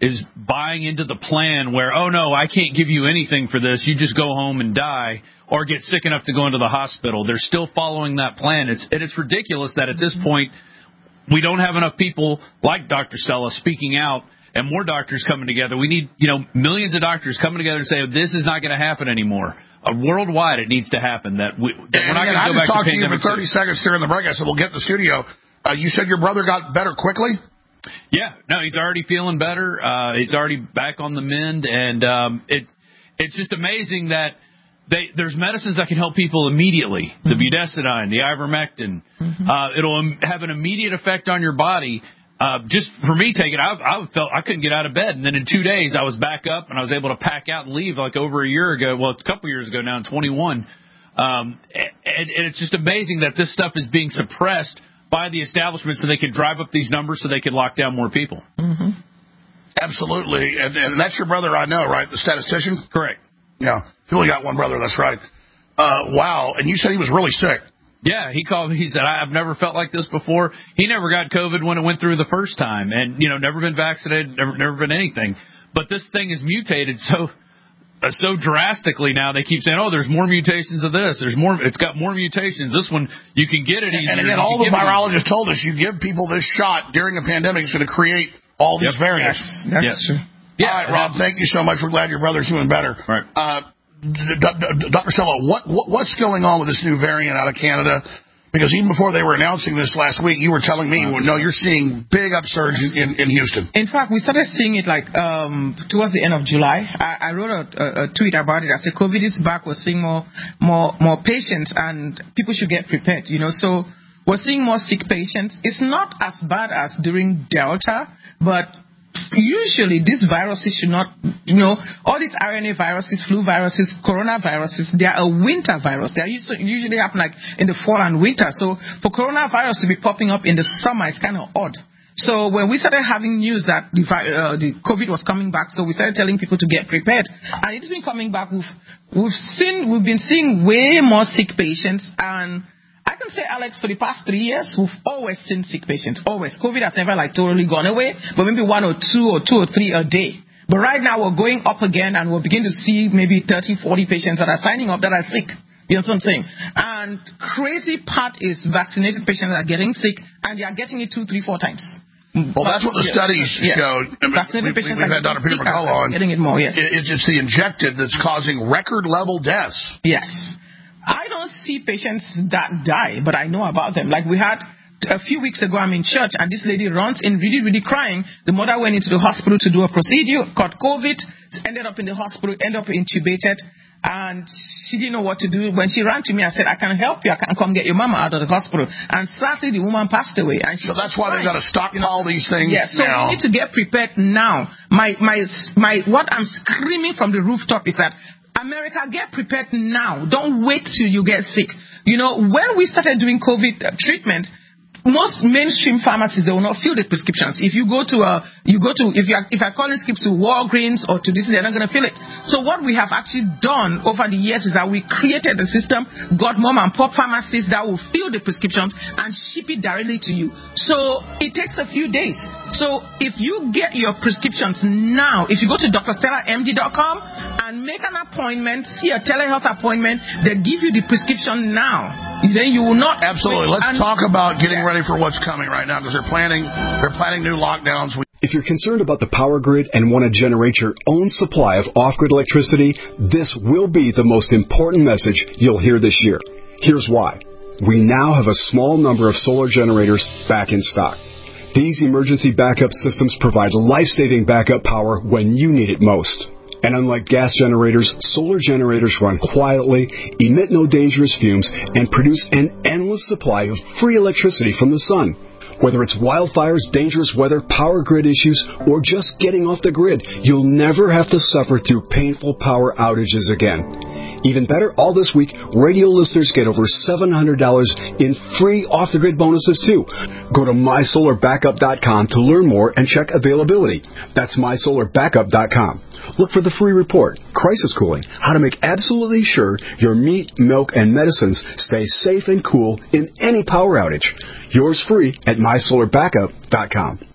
[SPEAKER 1] is buying into the plan where, oh, no, I can't give you anything for this. You just go home and die or get sick enough to go into the hospital. They're still following that plan. It's, and it's ridiculous that at this point we don't have enough people like Doctor Stella speaking out and more doctors coming together. We need, you know, millions of doctors coming together and say, this is not going to happen anymore. Uh, worldwide, it needs to happen. That, we, that we're not going to go back to pandemic. I just talked to you for
[SPEAKER 6] thirty seconds during the break. I said, we'll get the studio. Uh, you said your brother got better quickly?
[SPEAKER 1] Yeah. No, he's already feeling better. Uh, he's already back on the mend. And um, it, it's just amazing that they, there's medicines that can help people immediately. Mm-hmm. The budesonide, the ivermectin. Mm-hmm. Uh, it'll have an immediate effect on your body. Uh, just for me taking it, I, I felt I couldn't get out of bed. And then in two days, I was back up and I was able to pack out and leave like over a year ago. Well, a couple years ago now, in twenty-one. Um, and, and it's just amazing that this stuff is being suppressed by the establishment so they can drive up these numbers so they can lock down more people.
[SPEAKER 6] Mm-hmm. Absolutely. And, and that's your brother, I know, right? The statistician?
[SPEAKER 1] Correct.
[SPEAKER 6] Yeah. You only got one brother. That's right. Uh, wow. And you said he was really sick.
[SPEAKER 1] Yeah, he called me. He said, I've never felt like this before. He never got COVID when it went through the first time and, you know, never been vaccinated, never, never been anything. But this thing is mutated so uh, so drastically now. They keep saying, oh, there's more mutations of this. There's more. It's got more mutations. This one, you can get it easier.
[SPEAKER 6] And again, all the virologists told us you give people this shot during a pandemic, it's going to create all these
[SPEAKER 1] yep.
[SPEAKER 6] variants.
[SPEAKER 1] Yes, that's
[SPEAKER 6] yes.
[SPEAKER 1] true.
[SPEAKER 6] Yeah, all right, Rob, thank you so much. We're glad your brother's doing better.
[SPEAKER 1] Right.
[SPEAKER 6] Uh, Doctor Stella, what, what what's going on with this new variant out of Canada? Because even before they were announcing this last week, you were telling me, well, no, you're seeing big upsurge in, in Houston.
[SPEAKER 3] In fact, we started seeing it like um, towards the end of July. I, I wrote a, a, a tweet about it. I said, COVID is back. We're seeing more, more, more patients, and people should get prepared. You know, so we're seeing more sick patients. It's not as bad as during Delta, but usually these viruses should not, you know, all these R N A viruses, flu viruses, coronaviruses, they are a winter virus. They are usually, usually happen like in the fall and winter. So for coronavirus to be popping up in the summer is kind of odd. So when we started having news that the, uh, the COVID was coming back, so we started telling people to get prepared. And it's been coming back. We've, we've seen, we've been seeing way more sick patients, and I can say, Alex, for the past three years, we've always seen sick patients, always. COVID has never, like, totally gone away, but maybe one or two or two or three a day. But right now, we're going up again, and we'll begin to see maybe thirty, forty patients that are signing up that are sick. You know what I'm saying? And crazy part is vaccinated patients are getting sick, and they are getting it two, three, four times.
[SPEAKER 6] Well, but, that's what the studies
[SPEAKER 3] yeah.
[SPEAKER 6] showed. I mean,
[SPEAKER 3] vaccinated
[SPEAKER 6] we,
[SPEAKER 3] patients
[SPEAKER 6] we've
[SPEAKER 3] are
[SPEAKER 6] had Doctor Peter McCullough on.
[SPEAKER 3] Getting it more, yes.
[SPEAKER 6] It, it's the injected that's causing record-level deaths.
[SPEAKER 3] Yes. I don't see patients that die, but I know about them. Like we had a few weeks ago, I'm in church, and this lady runs in really, really crying. The mother went into the hospital to do a procedure, caught COVID, ended up in the hospital, ended up intubated, and she didn't know what to do. When she ran to me, I said, I can help you. I can come get your mama out of the hospital. And sadly, the woman passed away. And she
[SPEAKER 6] so that's why they've got to stockpile these things
[SPEAKER 3] yeah, so
[SPEAKER 6] now.
[SPEAKER 3] we need to get prepared now. My, my, my, what I'm screaming from the rooftop is that America, get prepared now. Don't wait till you get sick. You know, when we started doing COVID uh, treatment, most mainstream pharmacies, they will not fill the prescriptions. If you go to a, you go to, if you are, if I call in scripts to Walgreens or to this, they're not going to fill it. So what we have actually done over the years is that we created the system, got mom and pop pharmacies that will fill the prescriptions and ship it directly to you. So it takes a few days. So if you get your prescriptions now, if you go to D R Stella M D dot com and make an appointment, see a telehealth appointment, they give you the prescription now. Then you will not.
[SPEAKER 6] Absolutely. Let's and, talk about getting ready for what's coming right now, because they're planning, they're planning new lockdowns.
[SPEAKER 22] If you're concerned about the power grid and want to generate your own supply of off-grid electricity, this will be the most important message you'll hear this year. Here's why. We now have a small number of solar generators back in stock. These emergency backup systems provide life-saving backup power when you need it most. And unlike gas generators, solar generators run quietly, emit no dangerous fumes, and produce an endless supply of free electricity from the sun. Whether it's wildfires, dangerous weather, power grid issues, or just getting off the grid, you'll never have to suffer through painful power outages again. Even better, all this week, radio listeners get over seven hundred dollars in free off-the-grid bonuses, too. Go to my solar backup dot com to learn more and check availability. That's my solar backup dot com. Look for the free report, Crisis Cooling, how to make absolutely sure your meat, milk, and medicines stay safe and cool in any power outage. Yours free at my solar backup dot com.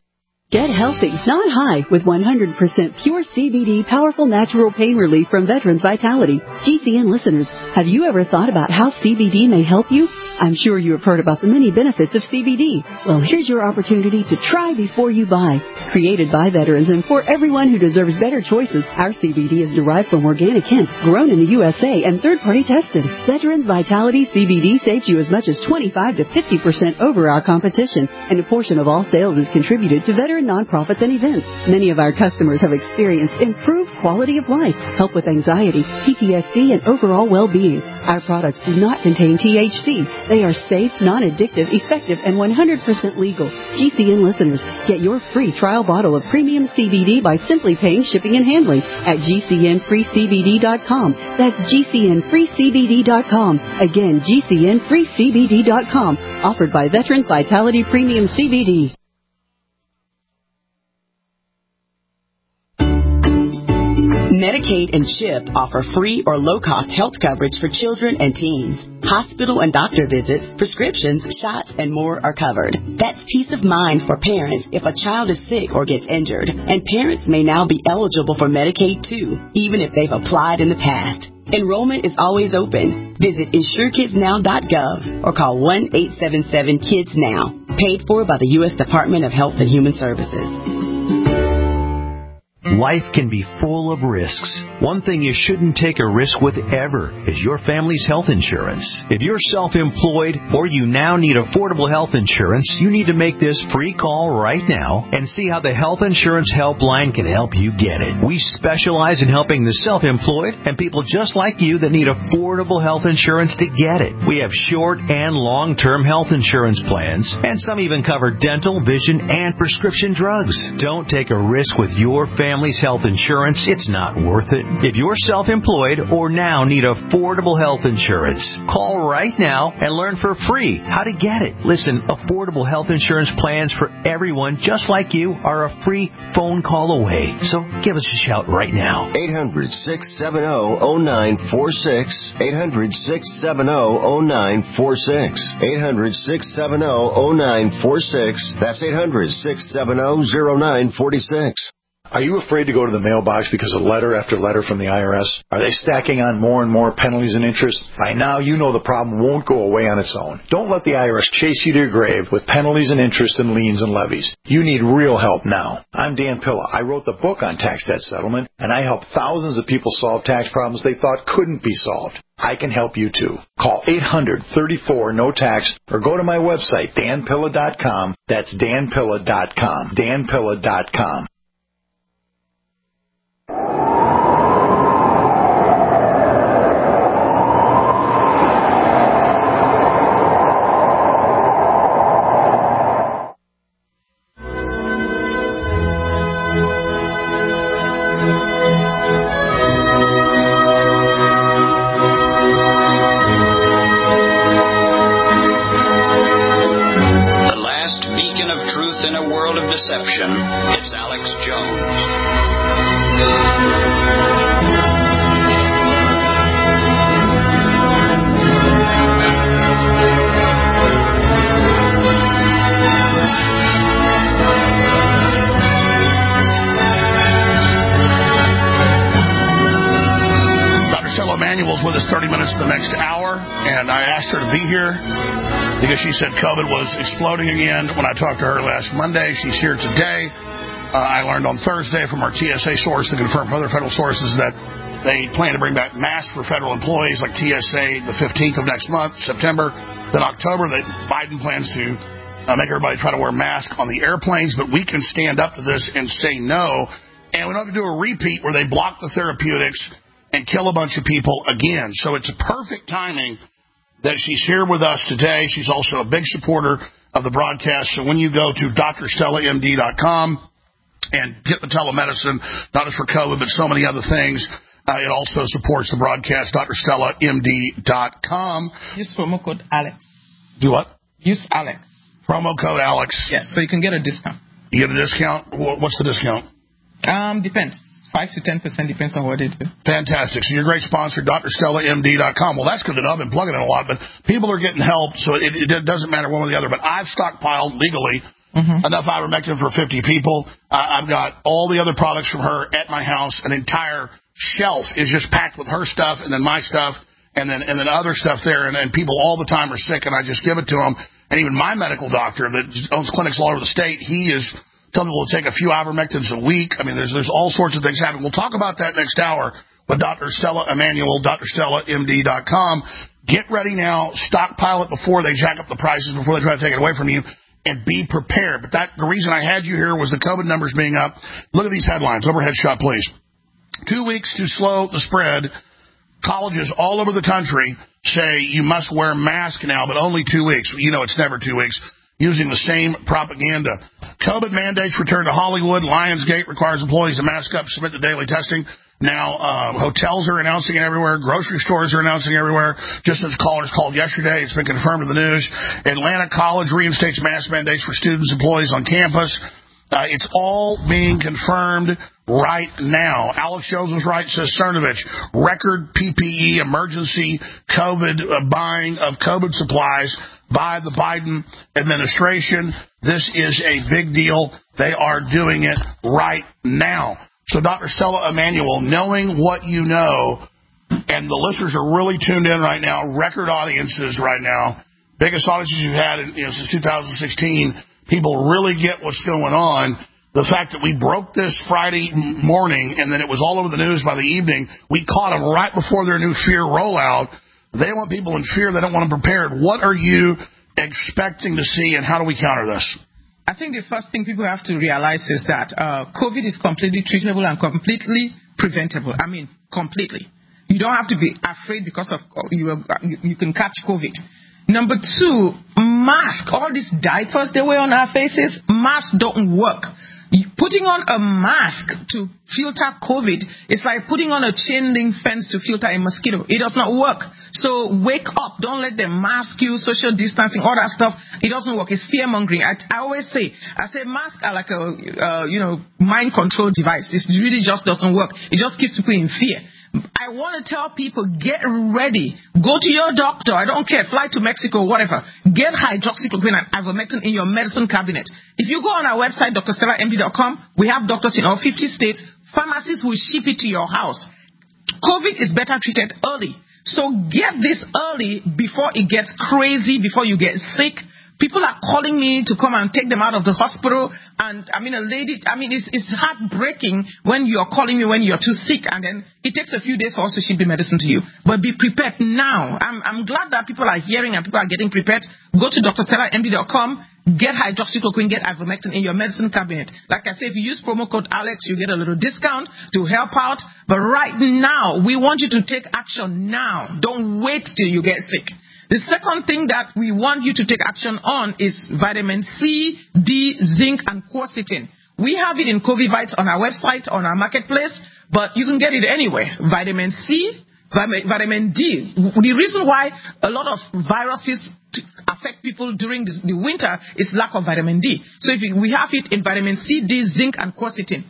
[SPEAKER 2] Get healthy, not high, with one hundred percent pure C B D powerful natural pain relief from Veterans Vitality. G C N listeners, have you ever thought about how C B D may help you? I'm sure you have heard about the many benefits of C B D. Well, here's your opportunity to try before you buy. Created by veterans and for everyone who deserves better choices, our C B D is derived from organic hemp, grown in the U S A, and third-party tested. Veterans Vitality C B D saves you as much as twenty-five to fifty percent over our competition, and a portion of all sales is contributed to veteran nonprofits and events. Many of our customers have experienced improved quality of life, help with anxiety, P T S D, and overall well-being. Our products do not contain T H C. They are safe, non-addictive, effective, and one hundred percent legal. G C N listeners, get your free trial bottle of premium C B D by simply paying shipping and handling at G C N free C B D dot com. That's G C N free C B D dot com. Again, G C N free C B D dot com. Offered by Veterans Vitality Premium C B D.
[SPEAKER 4] Medicaid and CHIP offer free or low-cost health coverage for children and teens. Hospital and doctor visits, prescriptions, shots, and more are covered. That's peace of mind for parents if a child is sick or gets injured. And parents may now be eligible for Medicaid, too, even if they've applied in the past. Enrollment is always open. Visit insure kids now dot gov or call one eight seven seven kids now. Paid for by the U S Department of Health and Human Services.
[SPEAKER 23] Life can be full of risks. One thing you shouldn't take a risk with ever is your family's health insurance. If you're self-employed or you now need affordable health insurance, you need to make this free call right now and see how the Health Insurance Helpline can help you get it. We specialize in helping the self-employed and people just like you that need affordable health insurance to get it. We have short and long-term health insurance plans, and some even cover dental, vision, and prescription drugs. Don't take a risk with your family. Family's health insurance, it's not worth it. If you're self-employed or now need affordable health insurance, call right now and learn for free how to get it. Listen, affordable health insurance plans for everyone just like you are a free phone call away. So give us a shout right now.
[SPEAKER 24] eight hundred, six seven zero, zero nine four six. eight hundred, six seven zero, zero nine four six. eight hundred, six seven zero, zero nine four six. That's eight hundred, six seven zero, zero nine four six.
[SPEAKER 25] Are you afraid to go to the mailbox because of letter after letter from the I R S? Are they stacking on more and more penalties and interest? By now, you know the problem won't go away on its own. Don't let the I R S chase you to your grave with penalties and interest and liens and levies. You need real help now. I'm Dan Pilla. I wrote the book on tax debt settlement, and I help thousands of people solve tax problems they thought couldn't be solved. I can help you too. Call eight hundred, thirty-four, no tax or go to my website, dan pilla dot com. That's dan pilla dot com. dan pilla dot com.
[SPEAKER 16] Deception. It's Alex Jones.
[SPEAKER 6] Doctor Stella Emanuel's with us thirty minutes to the next hour, and I asked her to be here because she said COVID was exploding again. When I talked to her last Monday, she's here today. Uh, I learned on Thursday from our T S A source to confirm from other federal sources that they plan to bring back masks for federal employees like T S A the fifteenth of next month, September. Then October, that Biden plans to uh, make everybody try to wear masks on the airplanes, but we can stand up to this and say no. And we don't have to do a repeat where they block the therapeutics and kill a bunch of people again. So it's a perfect timing that she's here with us today. She's also a big supporter of the broadcast. So when you go to D R Stella M D dot com and get the telemedicine, not just for COVID, but so many other things, uh, it also supports the broadcast, D R Stella M D dot com.
[SPEAKER 3] Use promo code Alex.
[SPEAKER 6] Do what?
[SPEAKER 3] Use Alex.
[SPEAKER 6] Promo code Alex.
[SPEAKER 3] Yes, so you can get a discount.
[SPEAKER 6] You get a discount? What's the discount?
[SPEAKER 3] Um, depends. Five to ten percent depends on what they do.
[SPEAKER 6] Fantastic. So your great sponsor, D R Stella M D dot com. Well, that's good enough. I've been plugging it a lot, but people are getting help, so it, it doesn't matter one or the other. But I've stockpiled legally Mm-hmm. Enough ivermectin for fifty people. Uh, I've got all the other products from her at my house. An entire shelf is just packed with her stuff and then my stuff and then and then other stuff there. And, and people all the time are sick, and I just give it to them. And even my medical doctor that owns clinics all over the state, he is telling people to take a few ivermectins a week. I mean, there's there's all sorts of things happening. We'll talk about that next hour with Doctor Stella Emanuel, D R Stella M D dot com. Get ready now. Stockpile it before they jack up the prices, before they try to take it away from you, and be prepared. But that the reason I had you here was the COVID numbers being up. Look at these headlines. Overhead shot, please. Two weeks to slow the spread. Colleges all over the country say you must wear a mask now, but only two weeks. You know it's never two weeks. Using the same propaganda. COVID mandates return to Hollywood. Lionsgate requires employees to mask up, submit to daily testing. Now, uh, hotels are announcing it everywhere. Grocery stores are announcing it everywhere. Just as callers called yesterday, it's been confirmed in the news. Atlanta College reinstates mask mandates for students, employees on campus. Uh, it's all being confirmed right now. Alex Jones was right, says Cernovich. Record P P E, emergency COVID uh, buying of COVID supplies by the Biden administration. This is a big deal. They are doing it right now. So, Doctor Stella Emanuel, knowing what you know, and the listeners are really tuned in right now, record audiences right now, biggest audiences you've had in, you know, since two thousand sixteen, people really get what's going on. The fact that we broke this Friday morning and then it was all over the news by the evening, we caught them right before their new fear rollout. They want people in fear. They don't want them prepared. What are you expecting to see, and how do we counter this?
[SPEAKER 3] I think the first thing people have to realize is that uh, COVID is completely treatable and completely preventable. I mean, completely. You don't have to be afraid because of you, you, you can catch COVID. Number two, mask. All these diapers they wear on our faces, masks don't work. Putting on a mask to filter COVID is like putting on a chain link fence to filter a mosquito. It does not work. So wake up. Don't let them mask you, social distancing, all that stuff. It doesn't work. It's fear mongering. I, I always say, I say masks are like a, uh, you know, mind control device. It really just doesn't work. It just keeps people in fear. I want to tell people, get ready. Go to your doctor. I don't care. Fly to Mexico, whatever. Get hydroxychloroquine and ivermectin in your medicine cabinet. If you go on our website, D R Stella M D dot com, we have doctors in all fifty states. Pharmacies will ship it to your house. COVID is better treated early. So get this early before it gets crazy, before you get sick. People are calling me to come and take them out of the hospital. And, I mean, a lady, I mean, it's, it's heartbreaking when you're calling me when you're too sick. And then it takes a few days for us to ship the medicine to you. But be prepared now. I'm, I'm glad that people are hearing and people are getting prepared. Go to D R Stella M D dot com. Get hydroxychloroquine, get ivermectin in your medicine cabinet. Like I say, if you use promo code Alex, you get a little discount to help out. But right now, we want you to take action now. Don't wait till you get sick. The second thing that we want you to take action on is vitamin C, D, zinc, and quercetin. We have it in CoviVites on our website, on our marketplace, but you can get it anywhere. Vitamin C, vitamin D. The reason why a lot of viruses affect people during this, the winter is lack of vitamin D. So if we have it in vitamin C, D, zinc, and quercetin.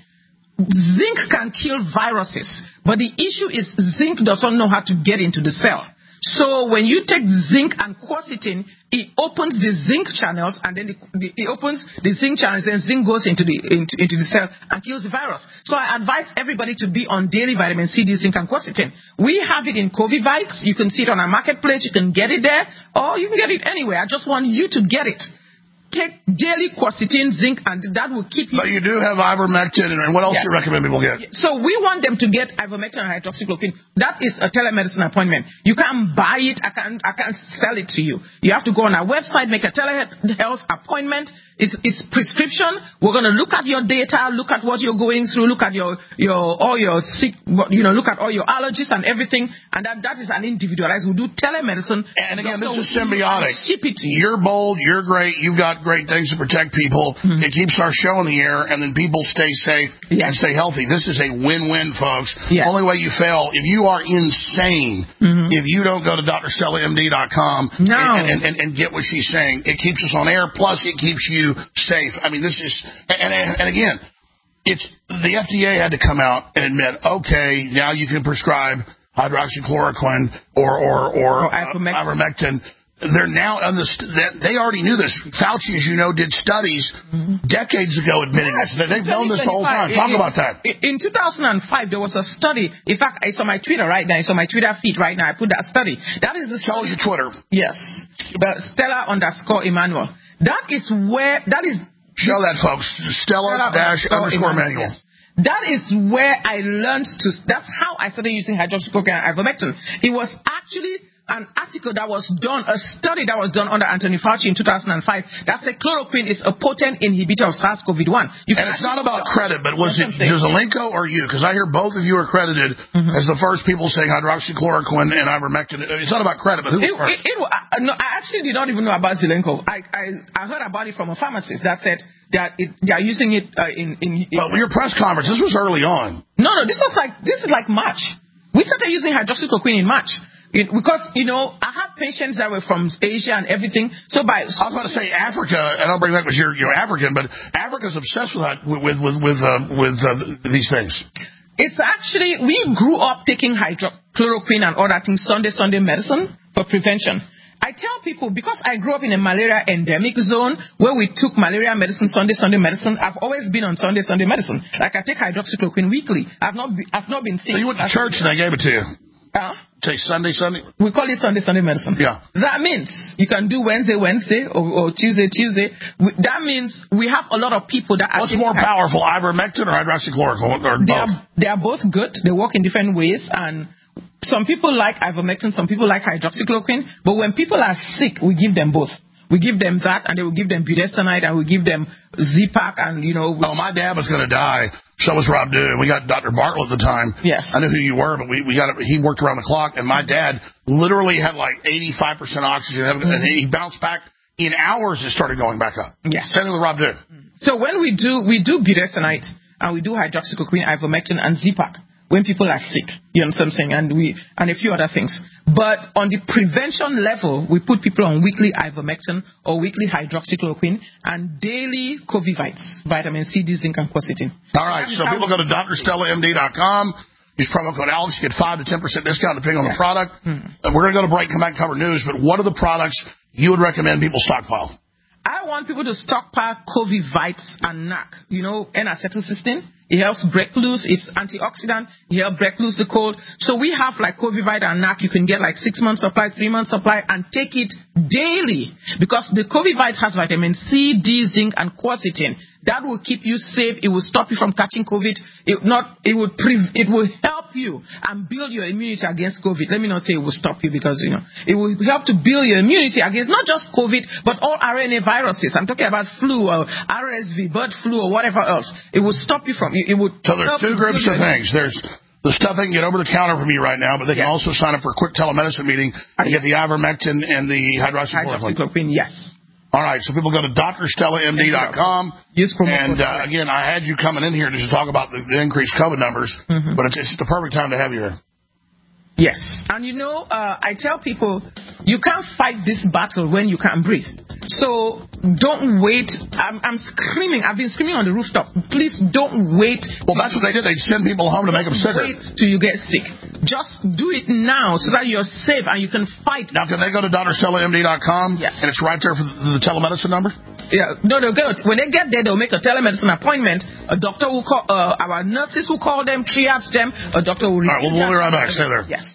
[SPEAKER 3] Zinc can kill viruses, but the issue is zinc doesn't know how to get into the cell. So when you take zinc and quercetin, it opens the zinc channels, and then it, it opens the zinc channels, then zinc goes into the into, into the cell and kills the virus. So I advise everybody to be on daily vitamin C, D, zinc, and quercetin. We have it in CoviVites. You can see it on our marketplace. You can get it there, or you can get it anywhere. I just want you to get it. Take daily quercetin, zinc, and that will keep you.
[SPEAKER 6] But you do have ivermectin, and what else
[SPEAKER 3] yes.
[SPEAKER 6] do you recommend people get?
[SPEAKER 3] So we want them to get ivermectin and hydroxychloroquine. That is a telemedicine appointment. You can't buy it. I can't. I can't sell it to you. You have to go on our website, make a telehealth appointment. It's, it's prescription. We're going to look at your data, look at what you're going through, look at your your all your sick, you know, look at all your allergies and everything, and that that is an individualized. We do telemedicine.
[SPEAKER 6] And again, this is symbiotic.
[SPEAKER 3] Ship it to you.
[SPEAKER 6] You're bold. You're great. You've got great things to protect people. Mm-hmm. It keeps our show in the air, and then people stay safe yes. and stay healthy. This is a win-win, folks. Yes. Only way you fail, if you are insane, mm-hmm. if you don't go to D R Stella M D dot com
[SPEAKER 3] no.
[SPEAKER 6] and, and, and, and get what she's saying, it keeps us on air, plus it keeps you safe. I mean, this is, and, and, and again, it's the F D A had to come out and admit, okay, now you can prescribe hydroxychloroquine or, or, or, or uh, ivermectin. they're now on this. They already knew this. Fauci, as you know, did studies mm-hmm. decades ago admitting yes, this. They've known this the whole time. Talk
[SPEAKER 3] in,
[SPEAKER 6] about that.
[SPEAKER 3] In two thousand five, there was a study. In fact, it's on my Twitter right now. It's on my Twitter feed right now. I put that study. That is the
[SPEAKER 6] Tell us your Twitter.
[SPEAKER 3] Yes. The Stella underscore Emmanuel. That is where, that is.
[SPEAKER 6] Show that, folks. Stella, Stella dash underscore Emmanuel. Yes.
[SPEAKER 3] That is where I learned to, that's how I started using hydroxychloroquine and ivermectin. It was actually an article that was done, a study that was done under Anthony Fauci in two thousand five that said chloroquine is a potent inhibitor of SARS-C o V one.
[SPEAKER 6] You and it's not about credit, but was it Zelenko or you? Because I hear both of you are credited mm-hmm. as the first people saying hydroxychloroquine and ivermectin. It's not about credit, but who was
[SPEAKER 3] it,
[SPEAKER 6] first?
[SPEAKER 3] It, it, uh, no, I actually did not even know about Zelenko. I, I, I heard about it from a pharmacist that said that it, they are using it uh, in, in, in...
[SPEAKER 6] But your press conference, this was early on.
[SPEAKER 3] No, no, this was like, this is like March. We started using hydroxychloroquine in March. It, because, you know, I have patients that were from Asia and everything. So by...
[SPEAKER 6] I was about to say Africa, and I'll bring that because you're, you're African, but Africa's obsessed with that, with, with, with, uh, with uh, these things.
[SPEAKER 3] It's actually, we grew up taking hydrochloroquine and all that thing, Sunday, Sunday medicine for prevention. I tell people, because I grew up in a malaria endemic zone where we took malaria medicine, Sunday, Sunday medicine, I've always been on Sunday, Sunday medicine. Like I take hydroxychloroquine weekly. I've not, be, I've not been sick.
[SPEAKER 6] So you went to church and they gave it to you?
[SPEAKER 3] Uh,
[SPEAKER 6] Say Sunday, Sunday?
[SPEAKER 3] We call it Sunday, Sunday medicine.
[SPEAKER 6] Yeah.
[SPEAKER 3] That means you can do Wednesday, Wednesday, or, or Tuesday, Tuesday. We, that means we have a lot of people that are...
[SPEAKER 6] What's more powerful, ivermectin or hydroxychloroquine, or
[SPEAKER 3] they
[SPEAKER 6] both?
[SPEAKER 3] Are, they are both good. They work in different ways, and some people like ivermectin, some people like hydroxychloroquine, but when people are sick, we give them both. We give them that, and they will give them budesonide, and we give them Z-Pak, and, you know...
[SPEAKER 6] Oh, my dad was going to die. So was Rob Dew. We got Doctor Bartlett at the time.
[SPEAKER 3] Yes.
[SPEAKER 6] I knew who you were, but we, we got he worked around the clock, and my dad literally had like eighty-five percent oxygen, mm-hmm. and he bounced back. In hours, it started going back up.
[SPEAKER 3] Yes.
[SPEAKER 6] Same with Rob Dew.
[SPEAKER 3] So when we do, we do budesonide, and we do hydroxychloroquine, ivermectin, and Z-Pak when people are sick. You know what I'm saying? And we and a few other things. But on the prevention level, we put people on weekly ivermectin or weekly hydroxychloroquine and daily Covivites, vitamin C, D, zinc, and quercetin.
[SPEAKER 6] All right, so people go to Dr Stella M D dot com. Use promo code Alex. You get five to ten percent discount depending on yes. the product. Mm-hmm. We're going to go to break, come back and cover news. But what are the products you would recommend people stockpile?
[SPEAKER 3] I want people to stockpile Covivites and N A C. You know, N-acetylcysteine. It helps break loose. It's antioxidant. It helps break loose the cold. So we have like Covivite and N A C. You can get like six months supply, three months supply, and take it daily. Because the Covivite has vitamin C, D, zinc, and quercetin. That will keep you safe. It will stop you from catching COVID. It not. It will. Pre- it will help you and build your immunity against COVID. Let me not say it will stop you because you know it will help to build your immunity against not just COVID but all R N A viruses. I'm talking about flu or R S V, bird flu or whatever else. It will stop you from. It, it would.
[SPEAKER 6] So there's two groups of things. There's the stuff they can get over the counter from you right now, but they can yes. also sign up for a quick telemedicine meeting and get the ivermectin and the hydroxychloroquine.
[SPEAKER 3] Hydroxychloroquine, yes.
[SPEAKER 6] All right, so people go to Dr Stella M D dot com. And uh, again, I had you coming in here just to talk about the, the increased COVID numbers, mm-hmm. but it's, it's the perfect time to have you here.
[SPEAKER 3] Yes. And you know, uh, I tell people, you can't fight this battle when you can't breathe. So don't wait. I'm, I'm screaming. I've been screaming on the rooftop. Please don't wait.
[SPEAKER 6] Well, that's what they did. They send people home to make them sicker.
[SPEAKER 3] Wait till you get sick. Just do it now so that you're safe and you can fight.
[SPEAKER 6] Now, can they go to Dr Stella M D dot com?
[SPEAKER 3] Yes.
[SPEAKER 6] And it's right there for the, the telemedicine number?
[SPEAKER 3] Yeah. No, they'll go. When they get there, they'll make a telemedicine appointment. A doctor will call, uh, our nurses will call them, triage them. A doctor will...
[SPEAKER 6] All right, well, we'll be right back. Stay there.
[SPEAKER 3] Yes.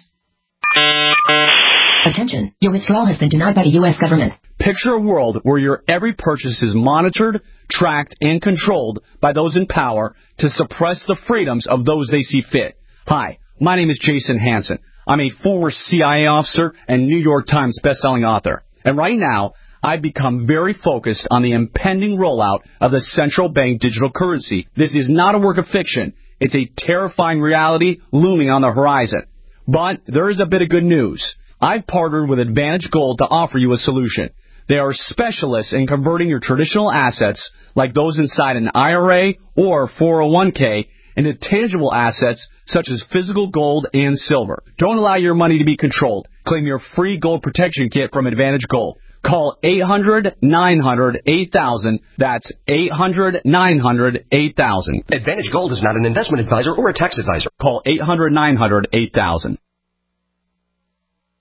[SPEAKER 11] Attention, your withdrawal has been denied by the U S government.
[SPEAKER 12] Picture a world where your every purchase is monitored, tracked, and controlled by those in power to suppress the freedoms of those they see fit. Hi, my name is Jason Hansen. I'm a former C I A officer and New York Times bestselling author. And right now, I've become very focused on the impending rollout of the central bank digital currency. This is not a work of fiction. It's a terrifying reality looming on the horizon. But there is a bit of good news. I've partnered with Advantage Gold to offer you a solution. They are specialists in converting your traditional assets, like those inside an I R A or four oh one k, into tangible assets such as physical gold and silver. Don't allow your money to be controlled. Claim your free gold protection kit from Advantage Gold. Call eight hundred, nine hundred, eight thousand. That's eight hundred, nine hundred, eight thousand.
[SPEAKER 13] Advantage Gold is not an investment advisor or a tax advisor.
[SPEAKER 12] Call eight hundred, nine hundred, eight thousand.